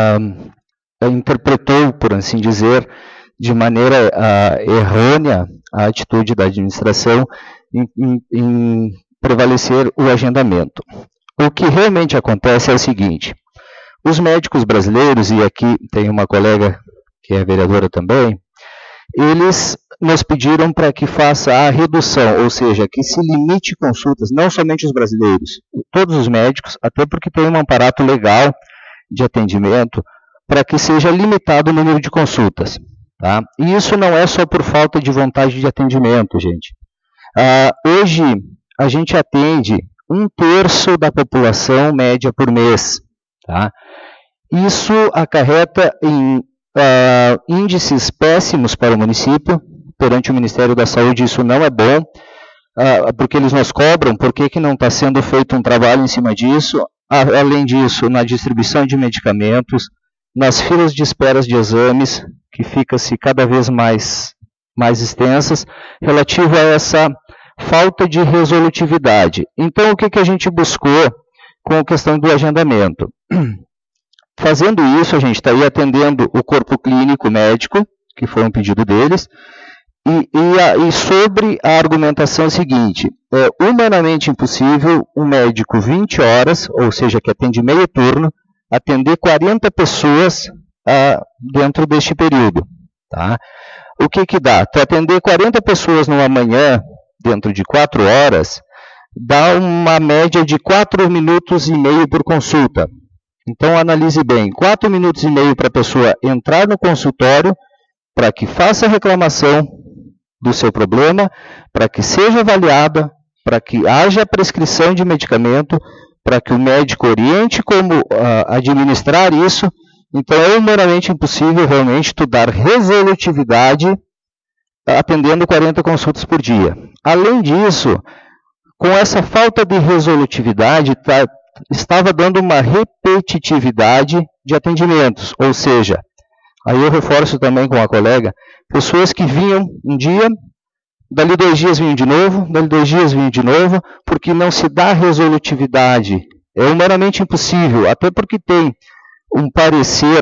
uh, interpretou, por assim dizer, de maneira uh, errônea a atitude da administração em, em, em prevalecer o agendamento. O que realmente acontece é o seguinte, os médicos brasileiros, e aqui tem uma colega que é vereadora também, eles nos pediram para que faça a redução, ou seja, que se limite consultas, não somente os brasileiros, todos os médicos, até porque tem um aparato legal de atendimento, para que seja limitado o número de consultas. Tá? E isso não é só por falta de vontade de atendimento, gente. Ah, hoje, a gente atende um terço da população média por mês. Tá? Isso acarreta em ah, índices péssimos para o município. Perante o Ministério da Saúde, isso não é bom, ah, porque eles nos cobram, por que que não está sendo feito um trabalho em cima disso? Ah, além disso, na distribuição de medicamentos, nas filas de esperas de exames, que fica-se cada vez mais, mais extensas, relativo a essa falta de resolutividade. Então, o que, que a gente buscou com a questão do agendamento? Fazendo isso, a gente está aí atendendo o corpo clínico médico, que foi um pedido deles, e, e, a, e sobre a argumentação seguinte, é humanamente impossível um médico vinte horas, ou seja, que atende meio turno, atender quarenta pessoas ah, dentro deste período. Tá? O que que dá? Tu atender quarenta pessoas numa manhã, dentro de quatro horas, dá uma média de quatro minutos e meio por consulta. Então, analise bem, quatro minutos e meio para a pessoa entrar no consultório, para que faça a reclamação do seu problema, para que seja avaliada, para que haja prescrição de medicamento, para que o médico oriente como uh, administrar isso. Então, é humanamente impossível realmente tu dar resolutividade atendendo quarenta consultas por dia. Além disso, com essa falta de resolutividade, tá, estava dando uma repetitividade de atendimentos, ou seja, aí eu reforço também com a colega, pessoas que vinham um dia, dali dois dias vinham de novo, dali dois dias vinham de novo, porque não se dá resolutividade. É humanamente impossível, até porque tem um parecer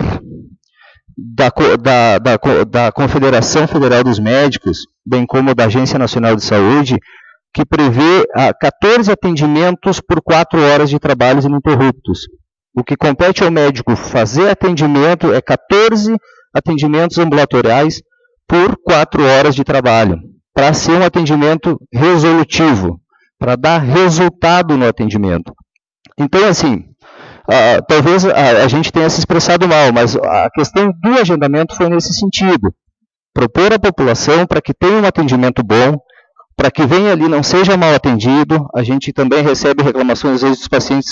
da, da, da, da Confederação Federal dos Médicos, bem como da Agência Nacional de Saúde, que prevê ah, quatorze atendimentos por quatro horas de trabalhos ininterruptos. O que compete ao médico fazer atendimento é quatorze atendimentos ambulatoriais por quatro horas de trabalho, para ser um atendimento resolutivo, para dar resultado no atendimento. Então, assim, ah, talvez a, a gente tenha se expressado mal, mas a questão do agendamento foi nesse sentido. Propor à população para que tenha um atendimento bom, para que venha ali não seja mal atendido. A gente também recebe reclamações às vezes dos pacientes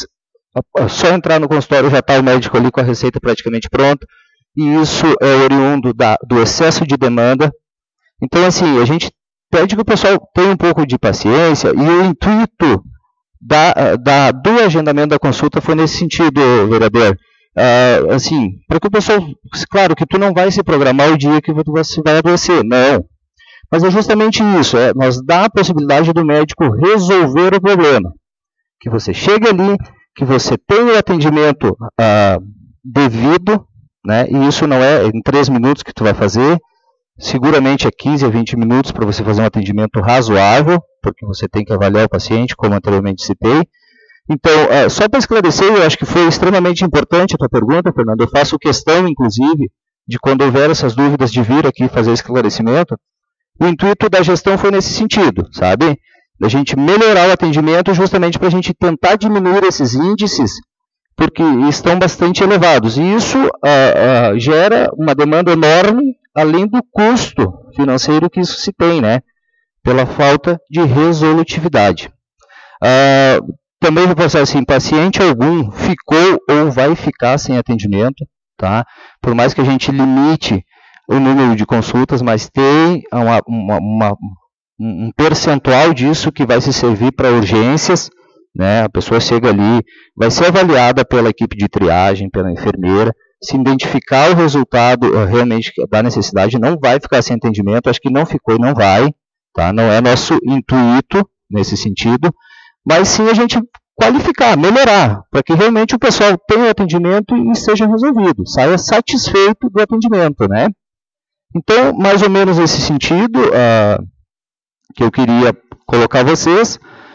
Só entrar no consultório já está o médico ali com a receita praticamente pronta, e isso é oriundo da, do excesso de demanda. Então, assim, a gente pede que o pessoal tenha um pouco de paciência, e o intuito da, da, do agendamento da consulta foi nesse sentido, vereador. Uh, assim, para que o pessoal, claro que tu não vai se programar o dia que você vai adoecer, não. Mas é justamente isso, é, nós dá a possibilidade do médico resolver o problema. Que você chegue ali, que você tenha o atendimento uh, devido, né, e isso não é em três minutos que tu vai fazer, seguramente é quinze a vinte minutos para você fazer um atendimento razoável, porque você tem que avaliar o paciente, como anteriormente citei. Então, uh, só para esclarecer, eu acho que foi extremamente importante a tua pergunta, Fernando. Eu faço questão, inclusive, de quando houver essas dúvidas de vir aqui fazer esclarecimento. O intuito da gestão foi nesse sentido, sabe? Da gente melhorar o atendimento justamente para a gente tentar diminuir esses índices, porque estão bastante elevados. E isso uh, uh, gera uma demanda enorme, além do custo financeiro que isso se tem, né? Pela falta de resolutividade. Uh, Também vou passar assim, paciente algum ficou ou vai ficar sem atendimento, tá? Por mais que a gente limite o número de consultas, mas tem uma, uma, uma, um percentual disso que vai se servir para urgências, né? A pessoa chega ali, vai ser avaliada pela equipe de triagem, pela enfermeira, se identificar o resultado realmente da necessidade, não vai ficar sem atendimento, acho que não ficou e não vai, tá? Não é nosso intuito nesse sentido, mas sim a gente qualificar, melhorar, para que realmente o pessoal tenha o atendimento e seja resolvido, saia satisfeito do atendimento, né? Então, mais ou menos nesse sentido, uh, que eu queria colocar vocês,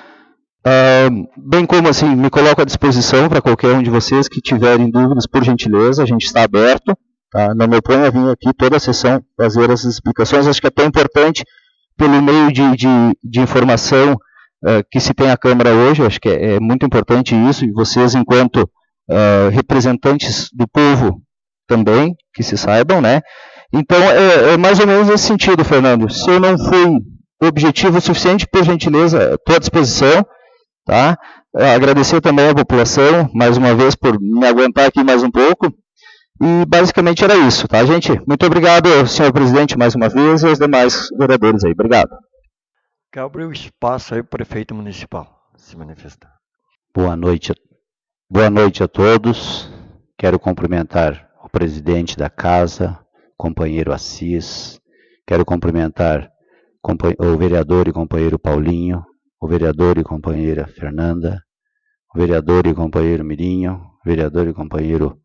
uh, bem como assim, me coloco à disposição para qualquer um de vocês que tiverem dúvidas, por gentileza, a gente está aberto, tá? Não me oponho a vir aqui toda a sessão fazer essas explicações, acho que é tão importante pelo meio de, de, de informação Uh, que se tem a Câmara hoje, eu acho que é, é muito importante isso, e vocês, enquanto uh, representantes do povo, também, que se saibam, né? Então, é, é mais ou menos nesse sentido, Fernando. Se eu não fui objetivo o suficiente, por gentileza, estou à disposição, tá? Uh, agradecer também à população, mais uma vez, por me aguentar aqui mais um pouco, e basicamente era isso, tá, gente? Muito obrigado, senhor presidente, mais uma vez, e aos demais vereadores aí. Obrigado. Quer abrir o espaço aí para o prefeito municipal se manifestar. Boa noite, boa noite a todos. Quero cumprimentar o presidente da casa, companheiro Assis. Quero cumprimentar o vereador e companheiro Paulinho, o vereador e companheira Fernanda, o vereador e companheiro Mirinho, o vereador e companheiro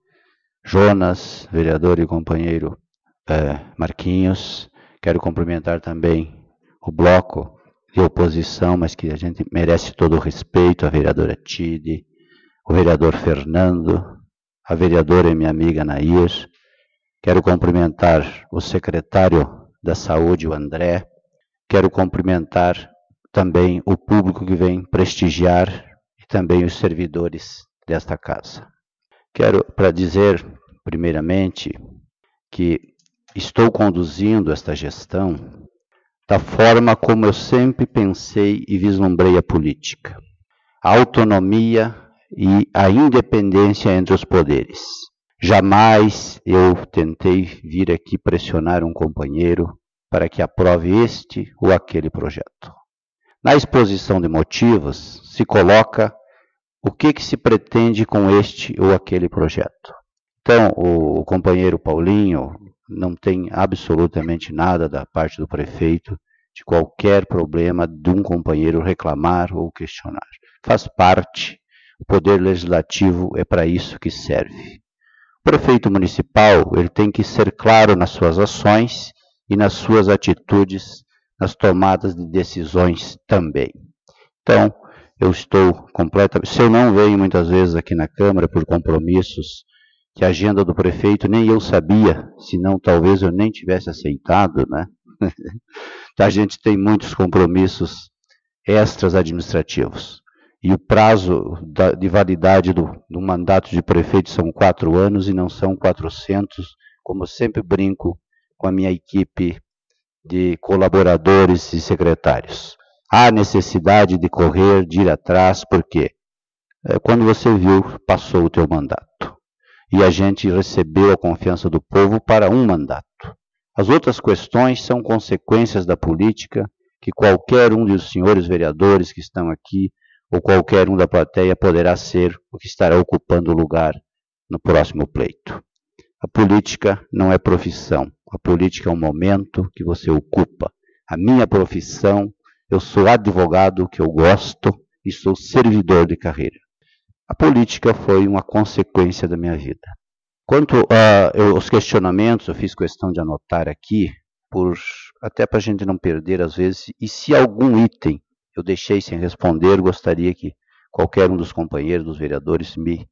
Jonas, vereador e companheiro eh, Marquinhos. Quero cumprimentar também o bloco de oposição, mas que a gente merece todo o respeito, a vereadora Tide, o vereador Fernando, a vereadora e minha amiga Nair. Quero cumprimentar o secretário da Saúde, o André. Quero cumprimentar também o público que vem prestigiar e também os servidores desta casa. Quero para dizer, primeiramente, que estou conduzindo esta gestão da forma como eu sempre pensei e vislumbrei a política. A autonomia e a independência entre os poderes. Jamais eu tentei vir aqui pressionar um companheiro para que aprove este ou aquele projeto. Na exposição de motivos, se coloca o que, que se pretende com este ou aquele projeto. Então, o companheiro Paulinho não tem absolutamente nada da parte do prefeito de qualquer problema de um companheiro reclamar ou questionar. Faz parte, o poder legislativo é para isso que serve. O prefeito municipal, ele tem que ser claro nas suas ações e nas suas atitudes, nas tomadas de decisões também. Então, eu estou completamente... Se eu não venho muitas vezes aqui na Câmara por compromissos, que a agenda do prefeito nem eu sabia, senão talvez eu nem tivesse aceitado, né? A gente tem muitos compromissos extras administrativos. E o prazo da, de validade do, do mandato de prefeito são quatro anos e não são quatrocentos, como eu sempre brinco com a minha equipe de colaboradores e secretários. Há necessidade de correr, de ir atrás, porque é, quando você viu, passou o teu mandato. E a gente recebeu a confiança do povo para um mandato. As outras questões são consequências da política que qualquer um dos senhores vereadores que estão aqui, ou qualquer um da plateia, poderá ser o que estará ocupando o lugar no próximo pleito. A política não é profissão. A política é um momento que você ocupa. A minha profissão, eu sou advogado, que eu gosto, e sou servidor de carreira. A política foi uma consequência da minha vida. Quanto aos questionamentos, eu fiz questão de anotar aqui, por, até para a gente não perder às vezes, e se algum item eu deixei sem responder, gostaria que qualquer um dos companheiros, dos vereadores, me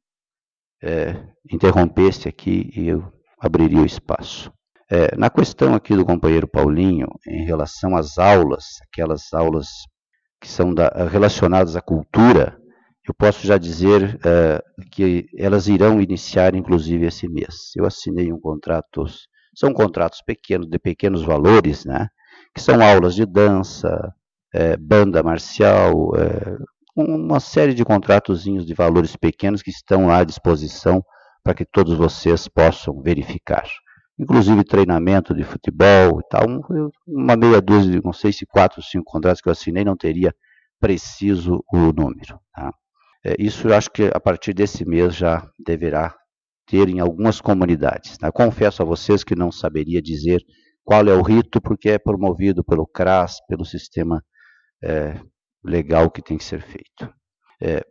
é, interrompesse aqui e eu abriria o espaço. É, na questão aqui do companheiro Paulinho, em relação às aulas, aquelas aulas que são da, relacionadas à cultura, eu posso já dizer uh, que elas irão iniciar, inclusive, esse mês. Eu assinei um contrato, são contratos pequenos, de pequenos valores, né? Que são aulas de dança, é, banda marcial, é, uma série de contratozinhos de valores pequenos que estão lá à disposição para que todos vocês possam verificar. Inclusive treinamento de futebol e tal, uma meia dúzia, de, não sei se quatro ou cinco contratos que eu assinei, não teria preciso o número, tá? Isso eu acho que a partir desse mês já deverá ter em algumas comunidades. Tá? Confesso a vocês que não saberia dizer qual é o rito, porque é promovido pelo C R A S, pelo sistema é, legal que tem que ser feito. É,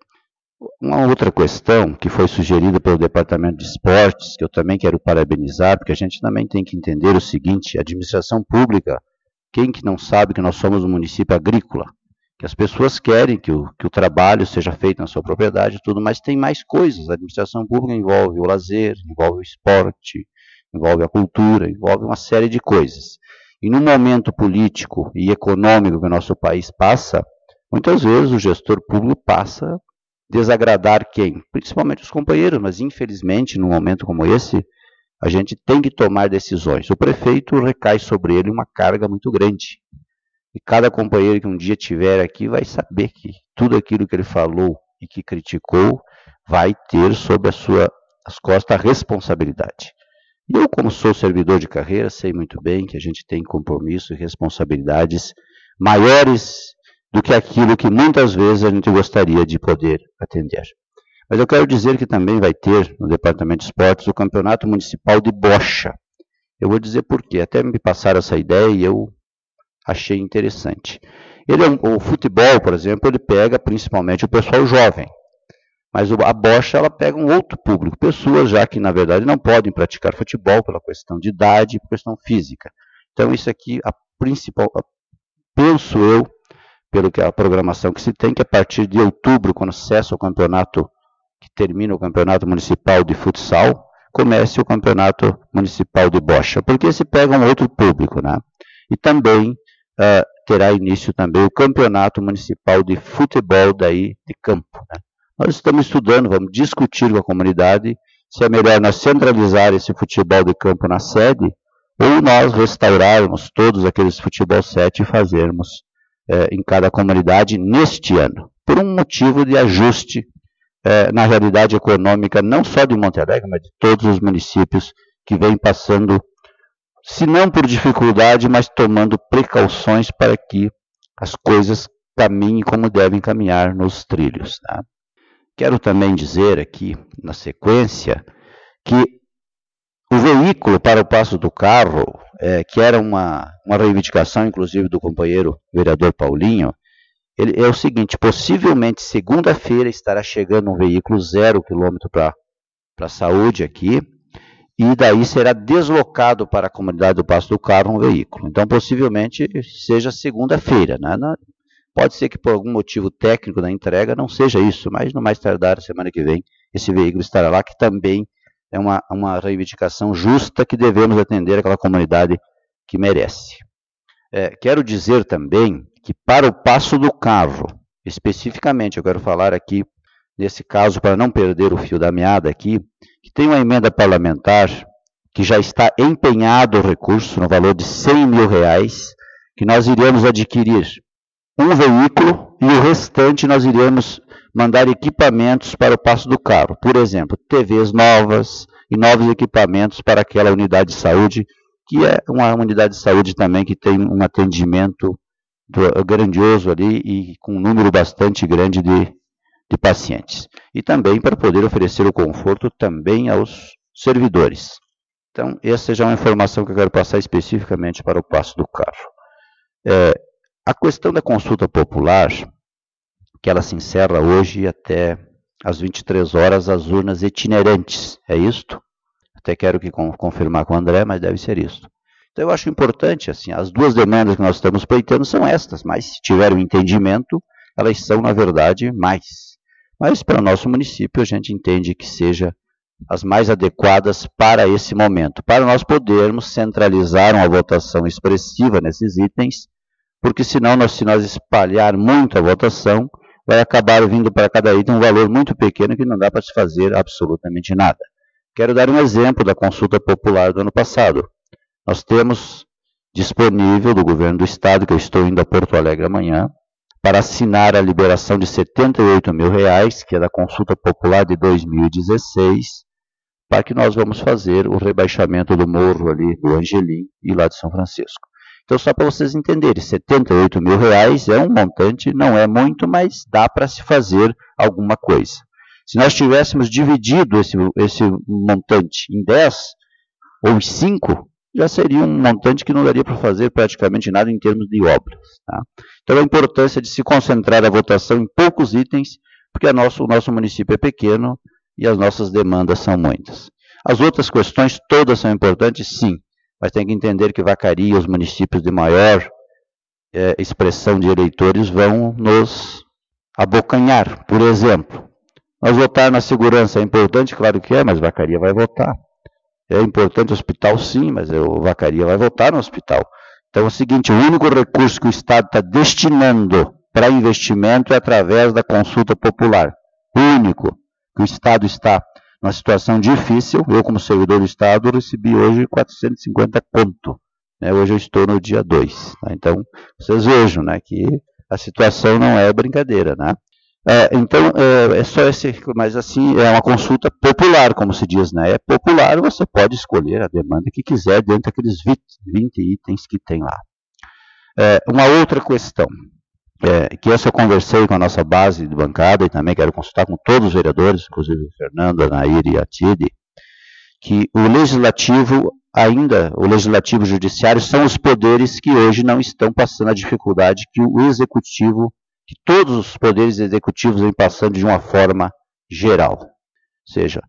uma outra questão que foi sugerida pelo Departamento de Esportes, que eu também quero parabenizar, porque a gente também tem que entender o seguinte, a administração pública, quem que não sabe que nós somos um município agrícola? Que as pessoas querem que o, que o trabalho seja feito na sua propriedade e tudo, mas tem mais coisas. A administração pública envolve o lazer, envolve o esporte, envolve a cultura, envolve uma série de coisas. E no momento político e econômico que o nosso país passa, muitas vezes o gestor público passa a desagradar quem? Principalmente os companheiros, mas infelizmente, num momento como esse, a gente tem que tomar decisões. O prefeito recai sobre ele uma carga muito grande. E cada companheiro que um dia estiver aqui vai saber que tudo aquilo que ele falou e que criticou vai ter sobre as suas as costas a responsabilidade. E eu, como sou servidor de carreira, sei muito bem que a gente tem compromisso e responsabilidades maiores do que aquilo que muitas vezes a gente gostaria de poder atender. Mas eu quero dizer que também vai ter no Departamento de Esportes o Campeonato Municipal de Bocha. Eu vou dizer por quê. Até me passaram essa ideia e eu achei interessante. Ele é um, o futebol, por exemplo, ele pega principalmente o pessoal jovem. Mas a bocha, ela pega um outro público. Pessoas já que, na verdade, não podem praticar futebol pela questão de idade, por questão física. Então, isso aqui, a principal, a, penso eu, pelo que a programação que se tem, que a partir de outubro, quando cessa o campeonato, que termina o campeonato municipal de futsal, comece o campeonato municipal de bocha. Porque se pega um outro público, né? E também Uh, terá início também o campeonato municipal de futebol daí de campo. Né? Nós estamos estudando, vamos discutir com a comunidade se é melhor nós centralizar esse futebol de campo na sede ou nós restaurarmos todos aqueles futebol sete e fazermos uh, em cada comunidade neste ano, por um motivo de ajuste uh, na realidade econômica não só de Monte Alegre, mas de todos os municípios que vêm passando, se não por dificuldade, mas tomando precauções para que as coisas caminhem como devem caminhar nos trilhos. Tá? Quero também dizer aqui, na sequência, que o veículo para o passo do carro, é, que era uma, uma reivindicação, inclusive, do companheiro vereador Paulinho, ele, é o seguinte, possivelmente segunda-feira estará chegando um veículo zero quilômetro para a saúde aqui, e daí será deslocado para a comunidade do Passo do Carro um veículo. Então, possivelmente, seja segunda-feira. Né? Pode ser que por algum motivo técnico da entrega não seja isso, mas no mais tardar, semana que vem, esse veículo estará lá, que também é uma, uma reivindicação justa que devemos atender aquela comunidade que merece. É, quero dizer também que para o Passo do Carro, especificamente, eu quero falar aqui, nesse caso, para não perder o fio da meada aqui, que tem uma emenda parlamentar que já está empenhado o recurso no valor de cem mil reais, que nós iremos adquirir um veículo e o restante nós iremos mandar equipamentos para o Paço do Carro. Por exemplo, T Vs novas e novos equipamentos para aquela unidade de saúde, que é uma unidade de saúde também que tem um atendimento grandioso ali e com um número bastante grande de, de pacientes. E também para poder oferecer o conforto também aos servidores. Então, essa já é uma informação que eu quero passar especificamente para o Paço do Carro. É, a questão da consulta popular, que ela se encerra hoje até às vinte e três horas, as urnas itinerantes, é isto? Até quero que confirmar com o André, mas deve ser isto. Então, eu acho importante, assim, as duas demandas que nós estamos pleiteando são estas, mas se tiver um entendimento, elas são, na verdade, mais. Mas, para o nosso município, a gente entende que seja as mais adequadas para esse momento, para nós podermos centralizar uma votação expressiva nesses itens, porque senão, nós, se nós espalhar muito a votação, vai acabar vindo para cada item um valor muito pequeno que não dá para se fazer absolutamente nada. Quero dar um exemplo da consulta popular do ano passado. Nós temos disponível do governo do estado, que eu estou indo a Porto Alegre amanhã, para assinar a liberação de setenta e oito mil reais, que é da consulta popular de dois mil e dezesseis, para que nós vamos fazer o rebaixamento do morro ali do Angelim e lá de São Francisco. Então, só para vocês entenderem, setenta e oito mil reais é um montante, não é muito, mas dá para se fazer alguma coisa. Se nós tivéssemos dividido esse, esse montante em dez ou em cinco, já seria um montante que não daria para fazer praticamente nada em termos de obras. Tá? Então, a importância de se concentrar a votação em poucos itens, porque a nosso, o nosso município é pequeno e as nossas demandas são muitas. As outras questões todas são importantes, sim, mas tem que entender que Vacaria, os municípios de maior é, expressão de eleitores, vão nos abocanhar. Por exemplo, nós votar na segurança é importante, claro que é, mas Vacaria vai votar. É importante o hospital, sim, mas o Vacaria vai votar no hospital. Então é o seguinte, o único recurso que o Estado está destinando para investimento é através da consulta popular. O único que o Estado está numa situação difícil. Eu, como servidor do Estado, recebi hoje quatrocentos e cinquenta conto. Né? Hoje eu estou no dia dois. Tá? Então, vocês vejam, né, que a situação não é brincadeira, né? É, então, é, é só esse, mas assim, é uma consulta popular, como se diz, né? É popular, você pode escolher a demanda que quiser dentro daqueles vinte itens que tem lá. É, uma outra questão, é, que essa eu conversei com a nossa base de bancada e também quero consultar com todos os vereadores, inclusive o Fernando, a Nair e a Tide, que o legislativo, ainda, o legislativo e o judiciário são os poderes que hoje não estão passando a dificuldade que o executivo, que todos os poderes executivos vêm passando de uma forma geral. Ou seja,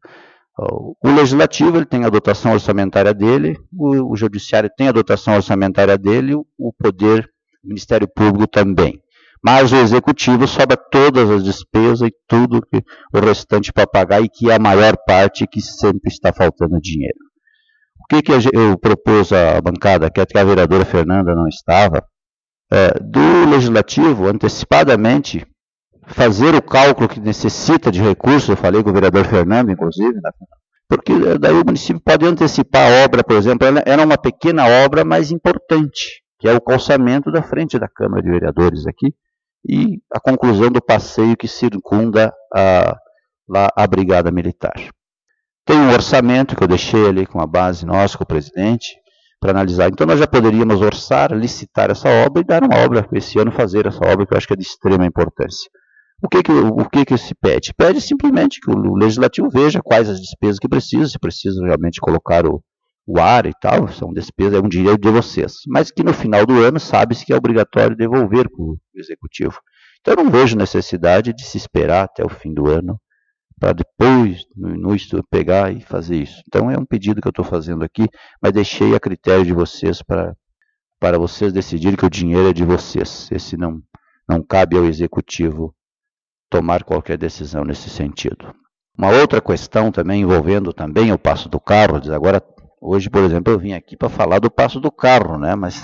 o legislativo ele tem a dotação orçamentária dele, o, o judiciário tem a dotação orçamentária dele, o poder, o Ministério Público também. Mas o executivo sobra todas as despesas e tudo que, o restante para pagar, e que é a maior parte que sempre está faltando dinheiro. O que, que eu propus à bancada, que a vereadora Fernanda não estava, é, do legislativo, antecipadamente, fazer o cálculo que necessita de recursos, eu falei com o vereador Fernando, inclusive, né? Porque daí o município pode antecipar a obra, por exemplo, ela era uma pequena obra, mas importante, que é o calçamento da frente da Câmara de Vereadores aqui, e a conclusão do passeio que circunda a, lá a Brigada Militar. Tem um orçamento que eu deixei ali com a base nossa, com o presidente, para analisar. Então, nós já poderíamos orçar, licitar essa obra e dar uma obra, esse ano fazer essa obra, que eu acho que é de extrema importância. O que que, o que que se pede? Pede simplesmente que o legislativo veja quais as despesas que precisa, se precisa realmente colocar o, o ar e tal, são despesas, é um direito de vocês. Mas que no final do ano sabe-se que é obrigatório devolver para o executivo. Então, eu não vejo necessidade de se esperar até o fim do ano, para depois, no início, pegar e fazer isso. Então, é um pedido que eu estou fazendo aqui, mas deixei a critério de vocês para, para vocês decidirem que o dinheiro é de vocês. Esse não, não cabe ao executivo tomar qualquer decisão nesse sentido. Uma outra questão também envolvendo também o Paço do Carro, diz agora, hoje, por exemplo, eu vim aqui para falar do Paço do Carro, né? Mas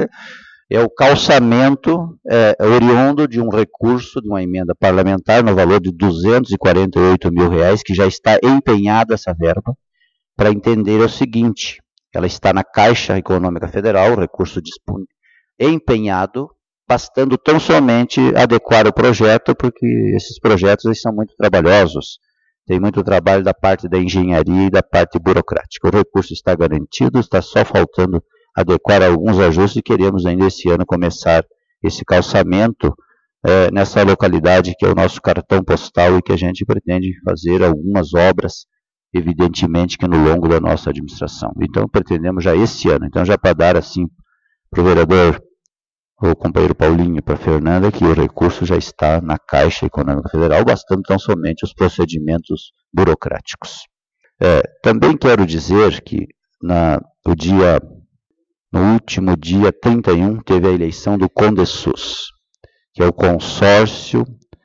é o calçamento é, oriundo de um recurso, de uma emenda parlamentar, no valor de duzentos e quarenta e oito mil reais, que já está empenhada essa verba, para entender o seguinte, ela está na Caixa Econômica Federal, o recurso empenhado, bastando tão somente adequar o projeto, porque esses projetos eles são muito trabalhosos, tem muito trabalho da parte da engenharia e da parte burocrática. O recurso está garantido, está só faltando adequar alguns ajustes e queremos ainda esse ano começar esse calçamento é, nessa localidade que é o nosso cartão postal e que a gente pretende fazer algumas obras, evidentemente que no longo da nossa administração. Então pretendemos já esse ano, então já para dar assim para o vereador, o companheiro Paulinho, para a Fernanda, que o recurso já está na Caixa Econômica Federal, bastando tão somente os procedimentos burocráticos. É, também quero dizer que na, no, dia, no último dia trinta e um teve a eleição do CONDESUS, que é o Consórcio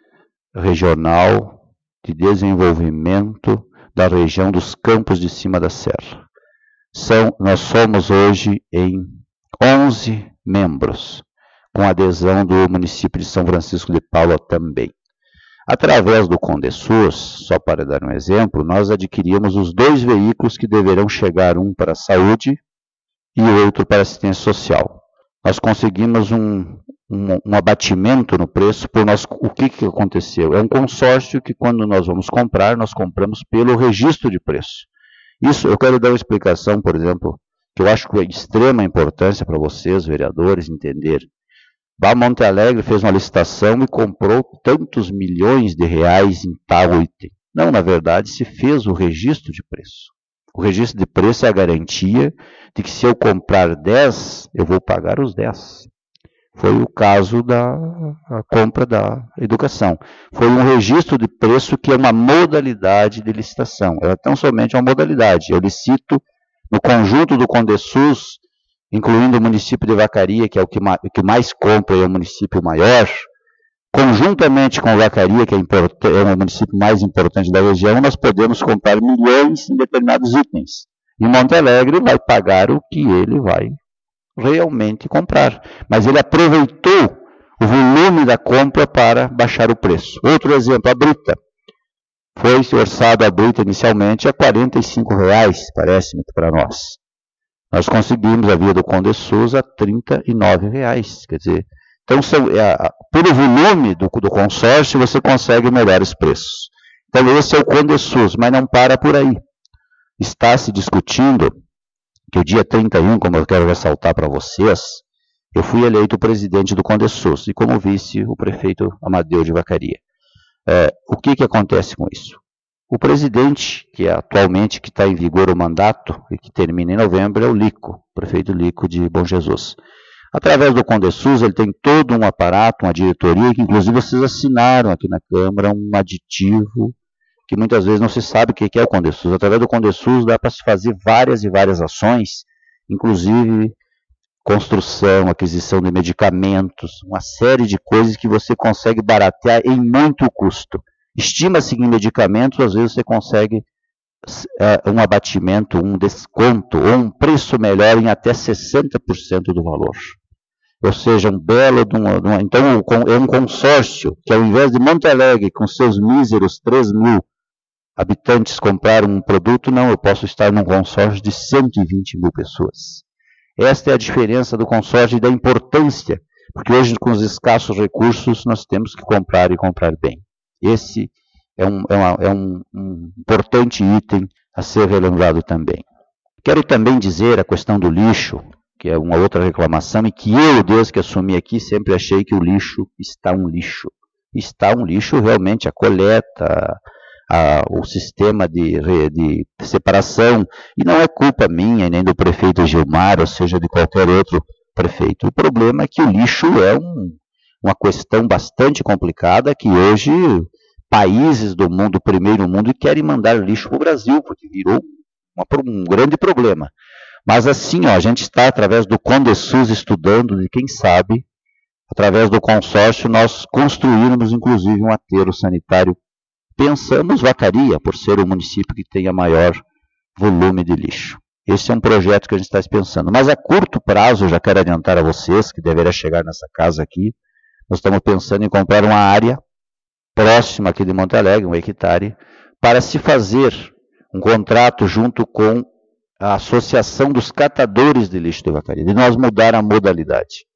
Regional de Desenvolvimento da região dos Campos de Cima da Serra. São, nós somos hoje em onze membros, com adesão do município de São Francisco de Paula também. Através do CONDESUS, só para dar um exemplo, nós adquirimos os dois veículos que deverão chegar, um para a saúde e outro para a assistência social. Nós conseguimos um, um, um abatimento no preço por nós. O que, que aconteceu? É um consórcio que quando nós vamos comprar, nós compramos pelo registro de preço. Isso, eu quero dar uma explicação, por exemplo, que eu acho que é de extrema importância para vocês, vereadores, entenderem. A Monte Alegre fez uma licitação e comprou tantos milhões de reais em tal item. Não, na verdade, se fez o registro de preço. O registro de preço é a garantia de que se eu comprar dez, eu vou pagar os dez. Foi o caso da compra da educação. Foi um registro de preço que é uma modalidade de licitação. É tão somente uma modalidade. Eu licito no conjunto do CONDESUS, incluindo o município de Vacaria, que é o que mais, que mais compra e é o município maior, conjuntamente com Vacaria, que é, é o município mais importante da região, nós podemos comprar milhões em determinados itens. E Monte Alegre vai pagar o que ele vai realmente comprar. Mas ele aproveitou o volume da compra para baixar o preço. Outro exemplo, a Brita. Foi orçado a Brita inicialmente a quarenta e cinco reais, parece-me para nós. Nós conseguimos a via do CONDESUS a trinta e nove reais. Quer dizer, então, são, é, pelo volume do, do consórcio, você consegue melhores preços. Então, esse é o CONDESUS, mas não para por aí. Está se discutindo que o dia trinta e um, como eu quero ressaltar para vocês, eu fui eleito presidente do CONDESUS e como vice o prefeito Amadeu de Vacaria. É, o que, que acontece com isso? O presidente, que é atualmente que está em vigor o mandato, e que termina em novembro, é o Lico, o prefeito Lico de Bom Jesus. Através do CONDESUS, ele tem todo um aparato, uma diretoria, que inclusive vocês assinaram aqui na Câmara, um aditivo, que muitas vezes não se sabe o que é o CONDESUS. Através do CONDESUS dá para se fazer várias e várias ações, inclusive construção, aquisição de medicamentos, uma série de coisas que você consegue baratear em muito custo. Estima-se que em medicamentos, às vezes, você consegue uh, um abatimento, um desconto, ou um preço melhor em até sessenta por cento do valor. Ou seja, um belo... De uma, de uma, então, é um consórcio que, ao invés de Monte Alegre, com seus míseros três mil habitantes, comprar um produto, não, eu posso estar num consórcio de cento e vinte mil pessoas. Esta é a diferença do consórcio e da importância, porque hoje, com os escassos recursos, nós temos que comprar e comprar bem. Esse é um, é, uma, é um, um importante item a ser relembrado também. Quero também dizer a questão do lixo, que é uma outra reclamação, e que eu, desde que assumi aqui, sempre achei que o lixo está um lixo. Está um lixo realmente, a coleta, a, o sistema de, de separação, e não é culpa minha, nem do prefeito Gilmar, ou seja, de qualquer outro prefeito. O problema é que o lixo é um, uma questão bastante complicada, que hoje países do mundo, primeiro mundo, querem mandar lixo para o Brasil, porque virou uma, um grande problema. Mas assim, ó, a gente está, através do CONDESUS, estudando, e quem sabe, através do consórcio, nós construímos, inclusive, um aterro sanitário. Pensamos Vacaria, por ser o município que tem a maior volume de lixo. Esse é um projeto que a gente está pensando. Mas a curto prazo, eu já quero adiantar a vocês, que deverá chegar nessa casa aqui, nós estamos pensando em comprar uma área próxima aqui de Monte Alegre, um hectare, para se fazer um contrato junto com a Associação dos Catadores de Lixo de Vacaria, de nós mudar a modalidade.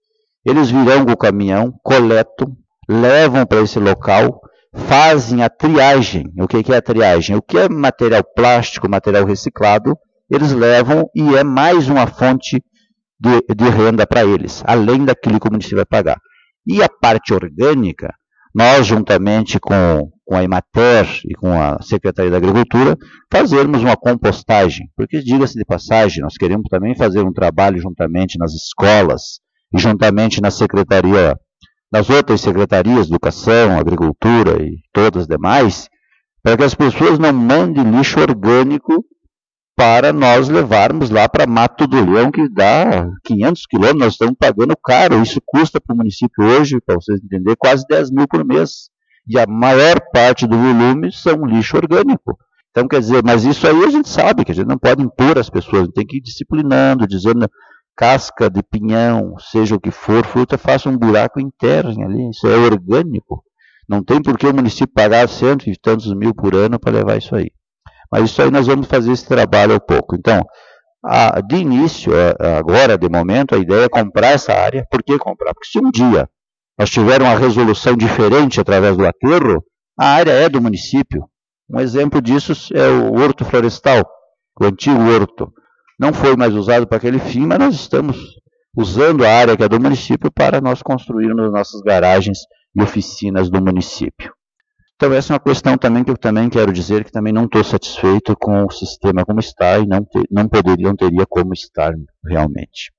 Eles virão com o caminhão, coletam, levam para esse local, fazem a triagem. O que é a triagem? O que é material plástico, material reciclado, eles levam e é mais uma fonte de, de renda para eles, além daquilo que o município vai pagar. E a parte orgânica, nós, juntamente com, com a Emater e com a Secretaria da Agricultura, fazermos uma compostagem. Porque, diga-se de passagem, nós queremos também fazer um trabalho juntamente nas escolas e juntamente na Secretaria, nas outras secretarias, Educação, Agricultura e todas as demais, para que as pessoas não mandem lixo orgânico para nós levarmos lá para Mato do Leão, que dá quinhentos quilômetros, nós estamos pagando caro. Isso custa para o município hoje, para vocês entenderem, quase dez mil por mês. E a maior parte do volume são lixo orgânico. Então, quer dizer, mas isso aí a gente sabe, que a gente não pode impor às pessoas, a gente tem que ir disciplinando, dizendo, casca de pinhão, seja o que for, fruta, faça um buraco interno ali, isso é orgânico. Não tem por que o município pagar cento e tantos mil por ano para levar isso aí. Mas isso aí nós vamos fazer esse trabalho ao pouco. Então, a, de início, agora, de momento, a ideia é comprar essa área. Por que comprar? Porque se um dia nós tivermos uma resolução diferente através do aterro, a área é do município. Um exemplo disso é o horto florestal, o antigo horto. Não foi mais usado para aquele fim, mas nós estamos usando a área que é do município para nós construirmos as nossas garagens e oficinas do município. Então, essa é uma questão também que eu também quero dizer que também não estou satisfeito com o sistema como está e não, ter, não poderia, não teria como estar realmente.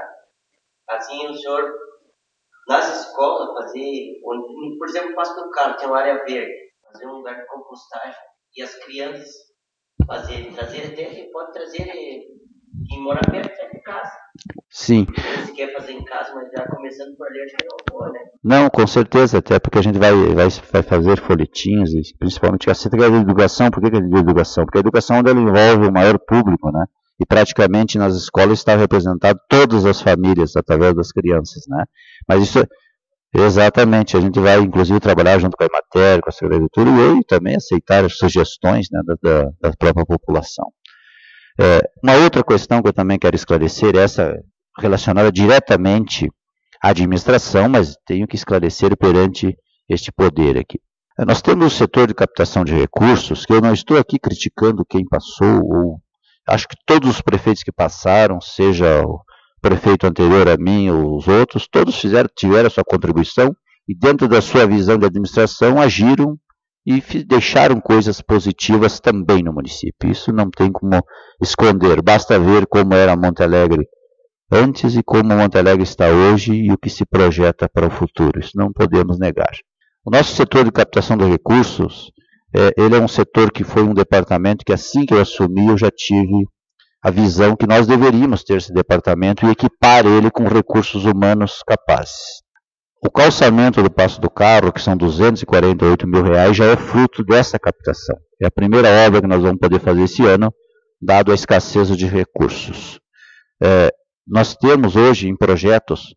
Assim, o senhor, nas escolas, fazer, por exemplo, Passo do Carmo, tem uma área verde, fazer um lugar de compostagem e as crianças fazerem, trazer até, pode trazer quem mora perto de casa. Sim. Se quer fazer em casa, mas já começando por ali, acho que não pode, né? Não, com certeza, até porque a gente vai, vai, vai fazer folhetinhos, e principalmente a Secretaria de Educação. Por que que é de educação? Porque a educação dela envolve o maior público, né? E praticamente nas escolas está representado todas as famílias através das crianças, né? Mas isso, exatamente, a gente vai inclusive trabalhar junto com a Emater, com a Secretaria de Agricultura e também aceitar as sugestões, né, da, da, da própria população. É, uma outra questão que eu também quero esclarecer, essa relacionada diretamente à administração, mas tenho que esclarecer perante este poder aqui. Nós temos o setor de captação de recursos, que eu não estou aqui criticando quem passou, ou acho que todos os prefeitos que passaram, seja o prefeito anterior a mim ou os outros, todos fizeram, tiveram a sua contribuição e dentro da sua visão de administração agiram e deixaram coisas positivas também no município. Isso não tem como esconder, basta ver como era Monte Alegre antes e como Monte Alegre está hoje e o que se projeta para o futuro. Isso não podemos negar. O nosso setor de captação de recursos, é, ele é um setor que foi um departamento que assim que eu assumi eu já tive a visão que nós deveríamos ter esse departamento e equipar ele com recursos humanos capazes. O calçamento do Passo do Carro, que são duzentos e quarenta e oito mil reais, já é fruto dessa captação. É a primeira obra que nós vamos poder fazer esse ano, dado a escassez de recursos. É, nós temos hoje em projetos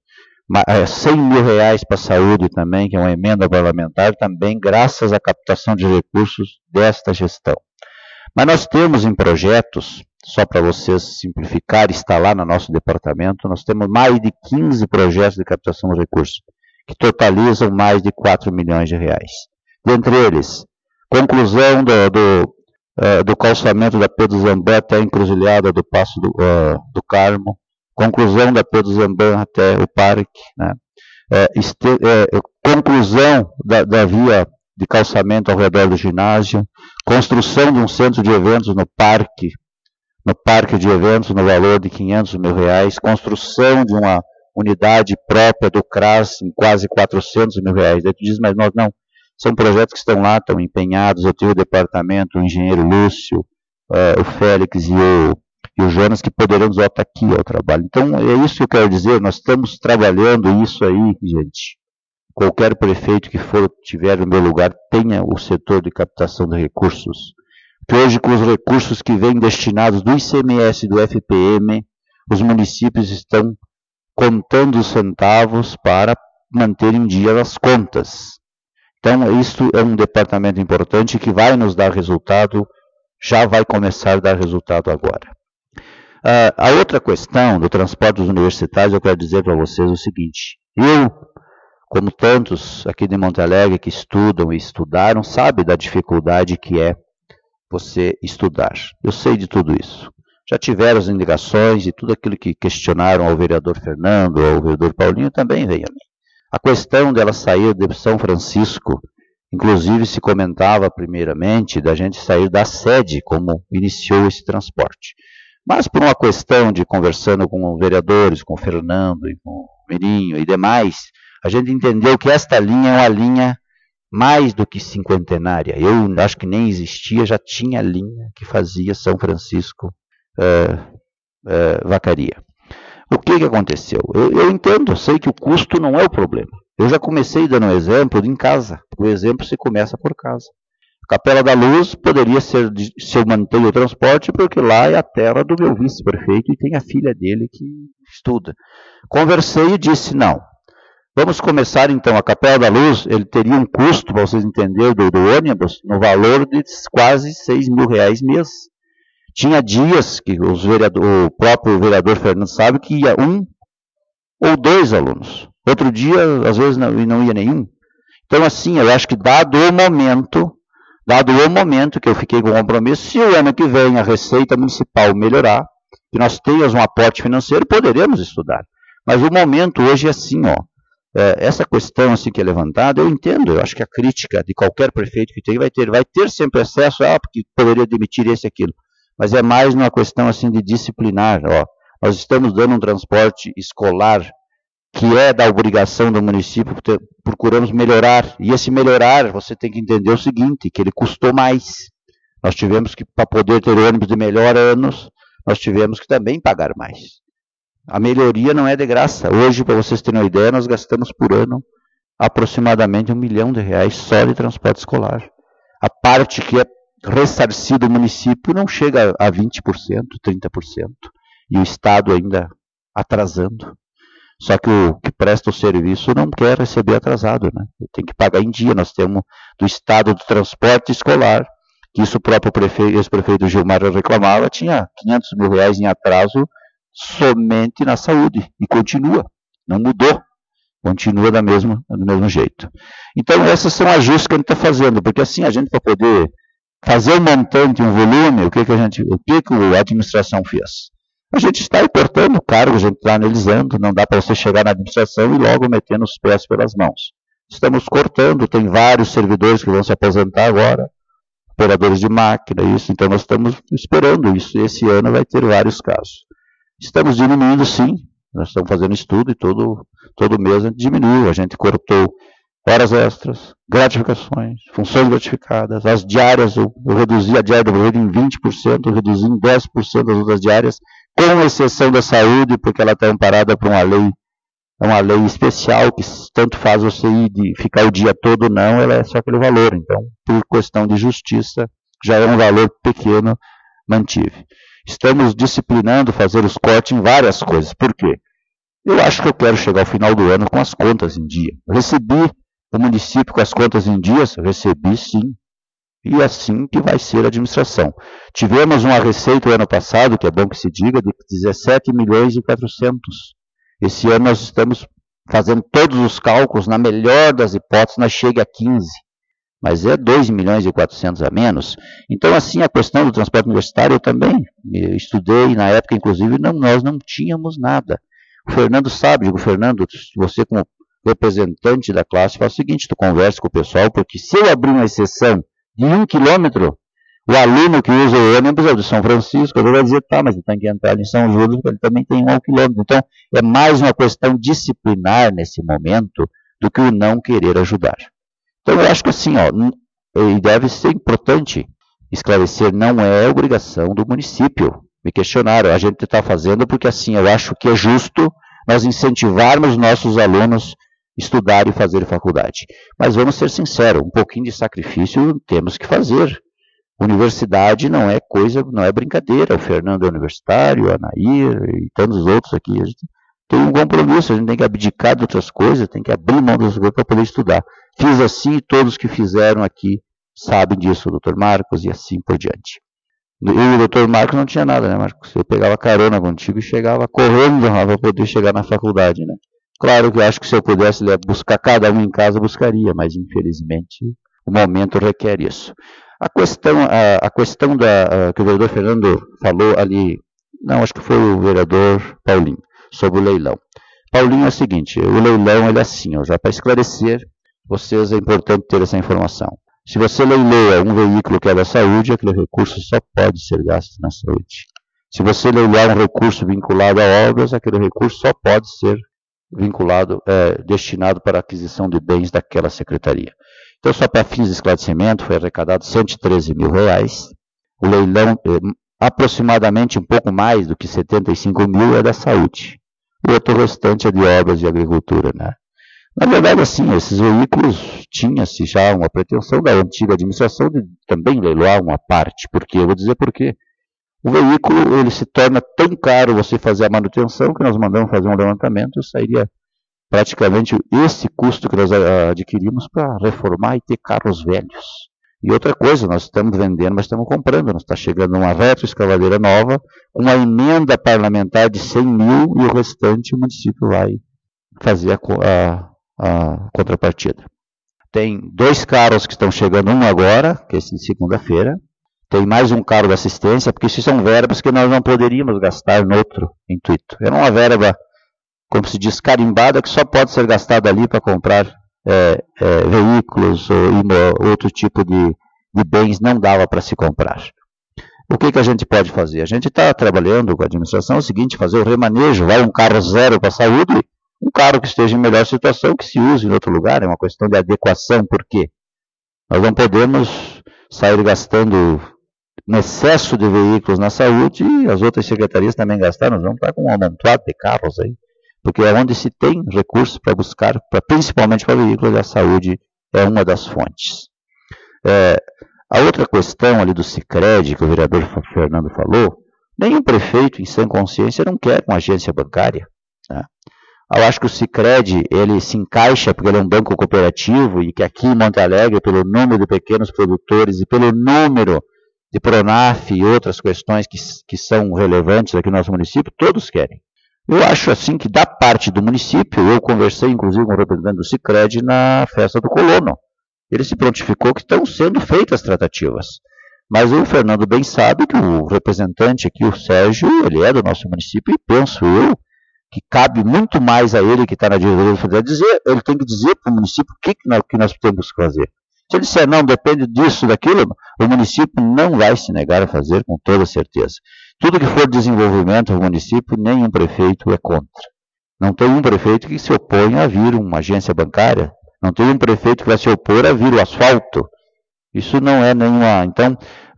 cem mil reais para a saúde também, que é uma emenda parlamentar, também graças à captação de recursos desta gestão. Mas nós temos em projetos, só para vocês simplificar, está lá no nosso departamento, nós temos mais de quinze projetos de captação de recursos, que totalizam mais de quatro milhões de reais. Dentre eles, conclusão do, do, uh, do calçamento da Pedro Zambã até a encruzilhada do Passo do, uh, do Carmo, conclusão da Pedro Zambã até o parque, né? é, este, é, conclusão da, da via de calçamento ao redor do ginásio, construção de um centro de eventos no parque, no parque de eventos no valor de quinhentos mil reais, construção de uma unidade própria do C R A S em quase quatrocentos mil reais. Daí tu diz, mas nós não, são projetos que estão lá, estão empenhados, eu tenho o departamento, o engenheiro Lúcio, uh, o Félix e o e o Jonas, que poderão dizer, ó, está aqui ó, o trabalho. Então, é isso que eu quero dizer, nós estamos trabalhando isso aí, gente. Qualquer prefeito que for, tiver no meu lugar, tenha o setor de captação de recursos. Que hoje, com os recursos que vêm destinados do I C M S e do F P M, os municípios estão contando os centavos para manter em dia as contas. Então, isso é um departamento importante que vai nos dar resultado, já vai começar a dar resultado agora. Uh, a outra questão do transporte dos universitários, eu quero dizer para vocês o seguinte, Eu, como tantos aqui de Monte Alegre que estudam e estudaram, sabe da dificuldade que é você estudar. Eu sei de tudo isso. Já tiveram as indicações e tudo aquilo que questionaram ao vereador Fernando, ao vereador Paulinho, também veio a mim. A questão dela sair de São Francisco, inclusive se comentava primeiramente da gente sair da sede, como iniciou esse transporte. Mas por uma questão de conversando com os vereadores, com o Fernando e com o Mirinho e demais, a gente entendeu que esta linha é uma linha mais do que cinquentenária. Eu acho que nem existia, já tinha linha que fazia São Francisco é, é, Vacaria. O que, que aconteceu? Eu, eu entendo, eu sei que o custo não é o problema. Eu já comecei dando um exemplo em casa. O exemplo se começa por casa. Capela da Luz poderia ser, se eu mantenho o transporte, porque lá é a terra do meu vice-prefeito e tem a filha dele que estuda. Conversei e disse, não. Vamos começar então, a Capela da Luz, ele teria um custo, para vocês entenderem, do, do ônibus, no valor de quase seis mil reais mês. Tinha dias que os vereador, o próprio vereador Fernando sabe que ia um ou dois alunos. Outro dia, às vezes, não, não ia nenhum. Então, assim, eu acho que dado o momento, dado o momento que eu fiquei com o compromisso, se o ano que vem a Receita Municipal melhorar, que nós tenhamos um aporte financeiro, poderemos estudar. Mas o momento hoje é assim, ó. É, essa questão assim que é levantada, eu entendo, eu acho que a crítica de qualquer prefeito que tem vai ter, vai ter sempre acesso, ah, porque poderia demitir esse e aquilo. Mas é mais uma questão assim de disciplinar, ó. Nós estamos dando um transporte escolar que é da obrigação do município, procuramos melhorar. E esse melhorar, você tem que entender o seguinte, que ele custou mais. Nós tivemos que, para poder ter ônibus de melhor anos, nós tivemos que também pagar mais. A melhoria não é de graça. Hoje, para vocês terem uma ideia, nós gastamos por ano aproximadamente um milhão de reais só de transporte escolar. A parte que é ressarcida do município não chega a vinte por cento, trinta por cento. E o Estado ainda atrasando. Só que o que presta o serviço não quer receber atrasado, né? Tem que pagar em dia. Nós temos do Estado do transporte escolar, que isso o próprio prefeito, ex-prefeito Gilmar reclamava, tinha quinhentos mil reais em atraso somente na saúde. E continua, não mudou. Continua da mesma, do mesmo jeito. Então, essas são ajustes que a gente está fazendo, porque assim a gente, para poder fazer um montante, um volume, o que, que a gente, o que, que a administração fez? A gente está importando cargos, a gente está analisando, não dá para você chegar na administração e logo metendo os pés pelas mãos. Estamos cortando, tem vários servidores que vão se aposentar agora, operadores de máquina, isso, então nós estamos esperando isso, e esse ano vai ter vários casos. Estamos diminuindo sim, nós estamos fazendo estudo e todo, todo mês a gente diminuiu, a gente cortou horas extras, gratificações, funções gratificadas, as diárias, eu, eu reduzi a diária do governo em vinte por cento, eu reduzi em dez por cento as outras diárias, com exceção da saúde, porque ela está amparada por uma lei, é uma lei especial, que tanto faz você ir de ficar o dia todo ou não, ela é só aquele valor. Então, por questão de justiça, já é um valor pequeno, mantive. Estamos disciplinando fazer os cortes em várias coisas. Por quê? Eu acho que eu quero chegar ao final do ano com as contas em dia. Eu recebi o município com as contas em dias? Recebi sim. E assim que vai ser a administração. Tivemos uma receita o ano passado, que é bom que se diga, de dezessete milhões e quatrocentos. Esse ano nós estamos fazendo todos os cálculos, na melhor das hipóteses, nós chega a quinze. Mas é dois milhões e quatrocentos a menos. Então, assim, a questão do transporte universitário, eu também eu estudei, na época, inclusive, não, nós não tínhamos nada. O Fernando sabe, digo, Fernando, você como representante da classe, faz o seguinte, tu conversa com o pessoal, porque se eu abrir uma exceção de um quilômetro, o aluno que usa o ônibus é de São Francisco, ele vai dizer, tá, mas ele tem que entrar em São Júlio, porque ele também tem um quilômetro. Então, é mais uma questão disciplinar nesse momento do que o não querer ajudar. Então, eu acho que assim, ó, e deve ser importante esclarecer, não é obrigação do município. Me questionaram, a gente está fazendo porque assim, eu acho que é justo nós incentivarmos nossos alunos estudar e fazer faculdade. Mas vamos ser sinceros, um pouquinho de sacrifício temos que fazer. Universidade não é coisa, não é brincadeira. O Fernando é universitário, a Nair e tantos outros aqui. A gente tem um compromisso, a gente tem que abdicar de outras coisas, tem que abrir mão das coisas para poder estudar. Fiz assim e todos que fizeram aqui sabem disso, o doutor Marcos, e assim por diante. Eu e o doutor Marcos não tinha nada, né, Marcos? Eu pegava carona contigo e chegava correndo para poder chegar na faculdade, né? Claro que eu acho que se eu pudesse buscar cada um em casa, buscaria, mas infelizmente o momento requer isso. A questão, a, a questão da, a, que o vereador Fernando falou ali, não, acho que foi o vereador Paulinho, sobre o leilão. Paulinho, é o seguinte, o leilão ele é assim, ó, já para esclarecer, vocês é importante ter essa informação. Se você leiloa um veículo que é da saúde, aquele recurso só pode ser gasto na saúde. Se você leiloar um recurso vinculado a obras, aquele recurso só pode ser vinculado, é, destinado para a aquisição de bens daquela secretaria. Então, só para fins de esclarecimento, foi arrecadado cento e treze mil reais. O leilão, é, aproximadamente um pouco mais do que setenta e cinco mil é da saúde. O outro restante é de obras e agricultura, né? Na verdade, assim, esses veículos tinha-se já uma pretensão da antiga administração de também leiloar uma parte. Por quê? Eu vou dizer por quê. O veículo ele se torna tão caro você fazer a manutenção que nós mandamos fazer um levantamento e sairia praticamente esse custo que nós adquirimos para reformar e ter carros velhos. E outra coisa, nós estamos vendendo, mas estamos comprando. Nós está chegando uma retroescavadeira nova, com uma emenda parlamentar de cem mil e o restante o município vai fazer a, a, a contrapartida. Tem dois carros que estão chegando, um agora, que é esse de segunda-feira. Tem mais um carro de assistência, porque isso são verbas que nós não poderíamos gastar em outro intuito. É uma verba, como se diz, carimbada, que só pode ser gastada ali para comprar é, é, veículos ou imo, outro tipo de, de bens, não dava para se comprar. O que, que a gente pode fazer? A gente está trabalhando com a administração, é o seguinte, fazer o remanejo, vai um carro zero para a saúde, um carro que esteja em melhor situação, que se use em outro lugar, é uma questão de adequação, por quê? Nós não podemos sair gastando um excesso de veículos na saúde e as outras secretarias também gastaram, nós vamos estar com um amontoado de carros aí, porque é onde se tem recursos para buscar, pra, principalmente para veículos, a saúde é uma das fontes. É, a outra questão ali do Sicredi, que o vereador Fernando falou, nenhum prefeito em sã consciência não quer uma agência bancária, né? Eu acho que o Sicredi, ele se encaixa porque ele é um banco cooperativo e que aqui em Monte Alegre, pelo número de pequenos produtores e pelo número de Pronaf e outras questões que, que são relevantes aqui no nosso município, todos querem. Eu acho assim que da parte do município, eu conversei inclusive com o representante do Sicredi na festa do Colono. Ele se prontificou que estão sendo feitas tratativas. Mas o Fernando bem sabe que o representante aqui, o Sérgio, ele é do nosso município e penso eu que cabe muito mais a ele que está na diretoria dizer, ele tem que dizer para o município o que, que, nós, que nós temos que fazer. Se ele disser, não, depende disso, daquilo, o município não vai se negar a fazer, com toda certeza. Tudo que for desenvolvimento do município, nenhum prefeito é contra. Não tem um prefeito que se oponha a vir uma agência bancária. Não tem um prefeito que vai se opor a vir o asfalto. Isso não é nenhuma... Então,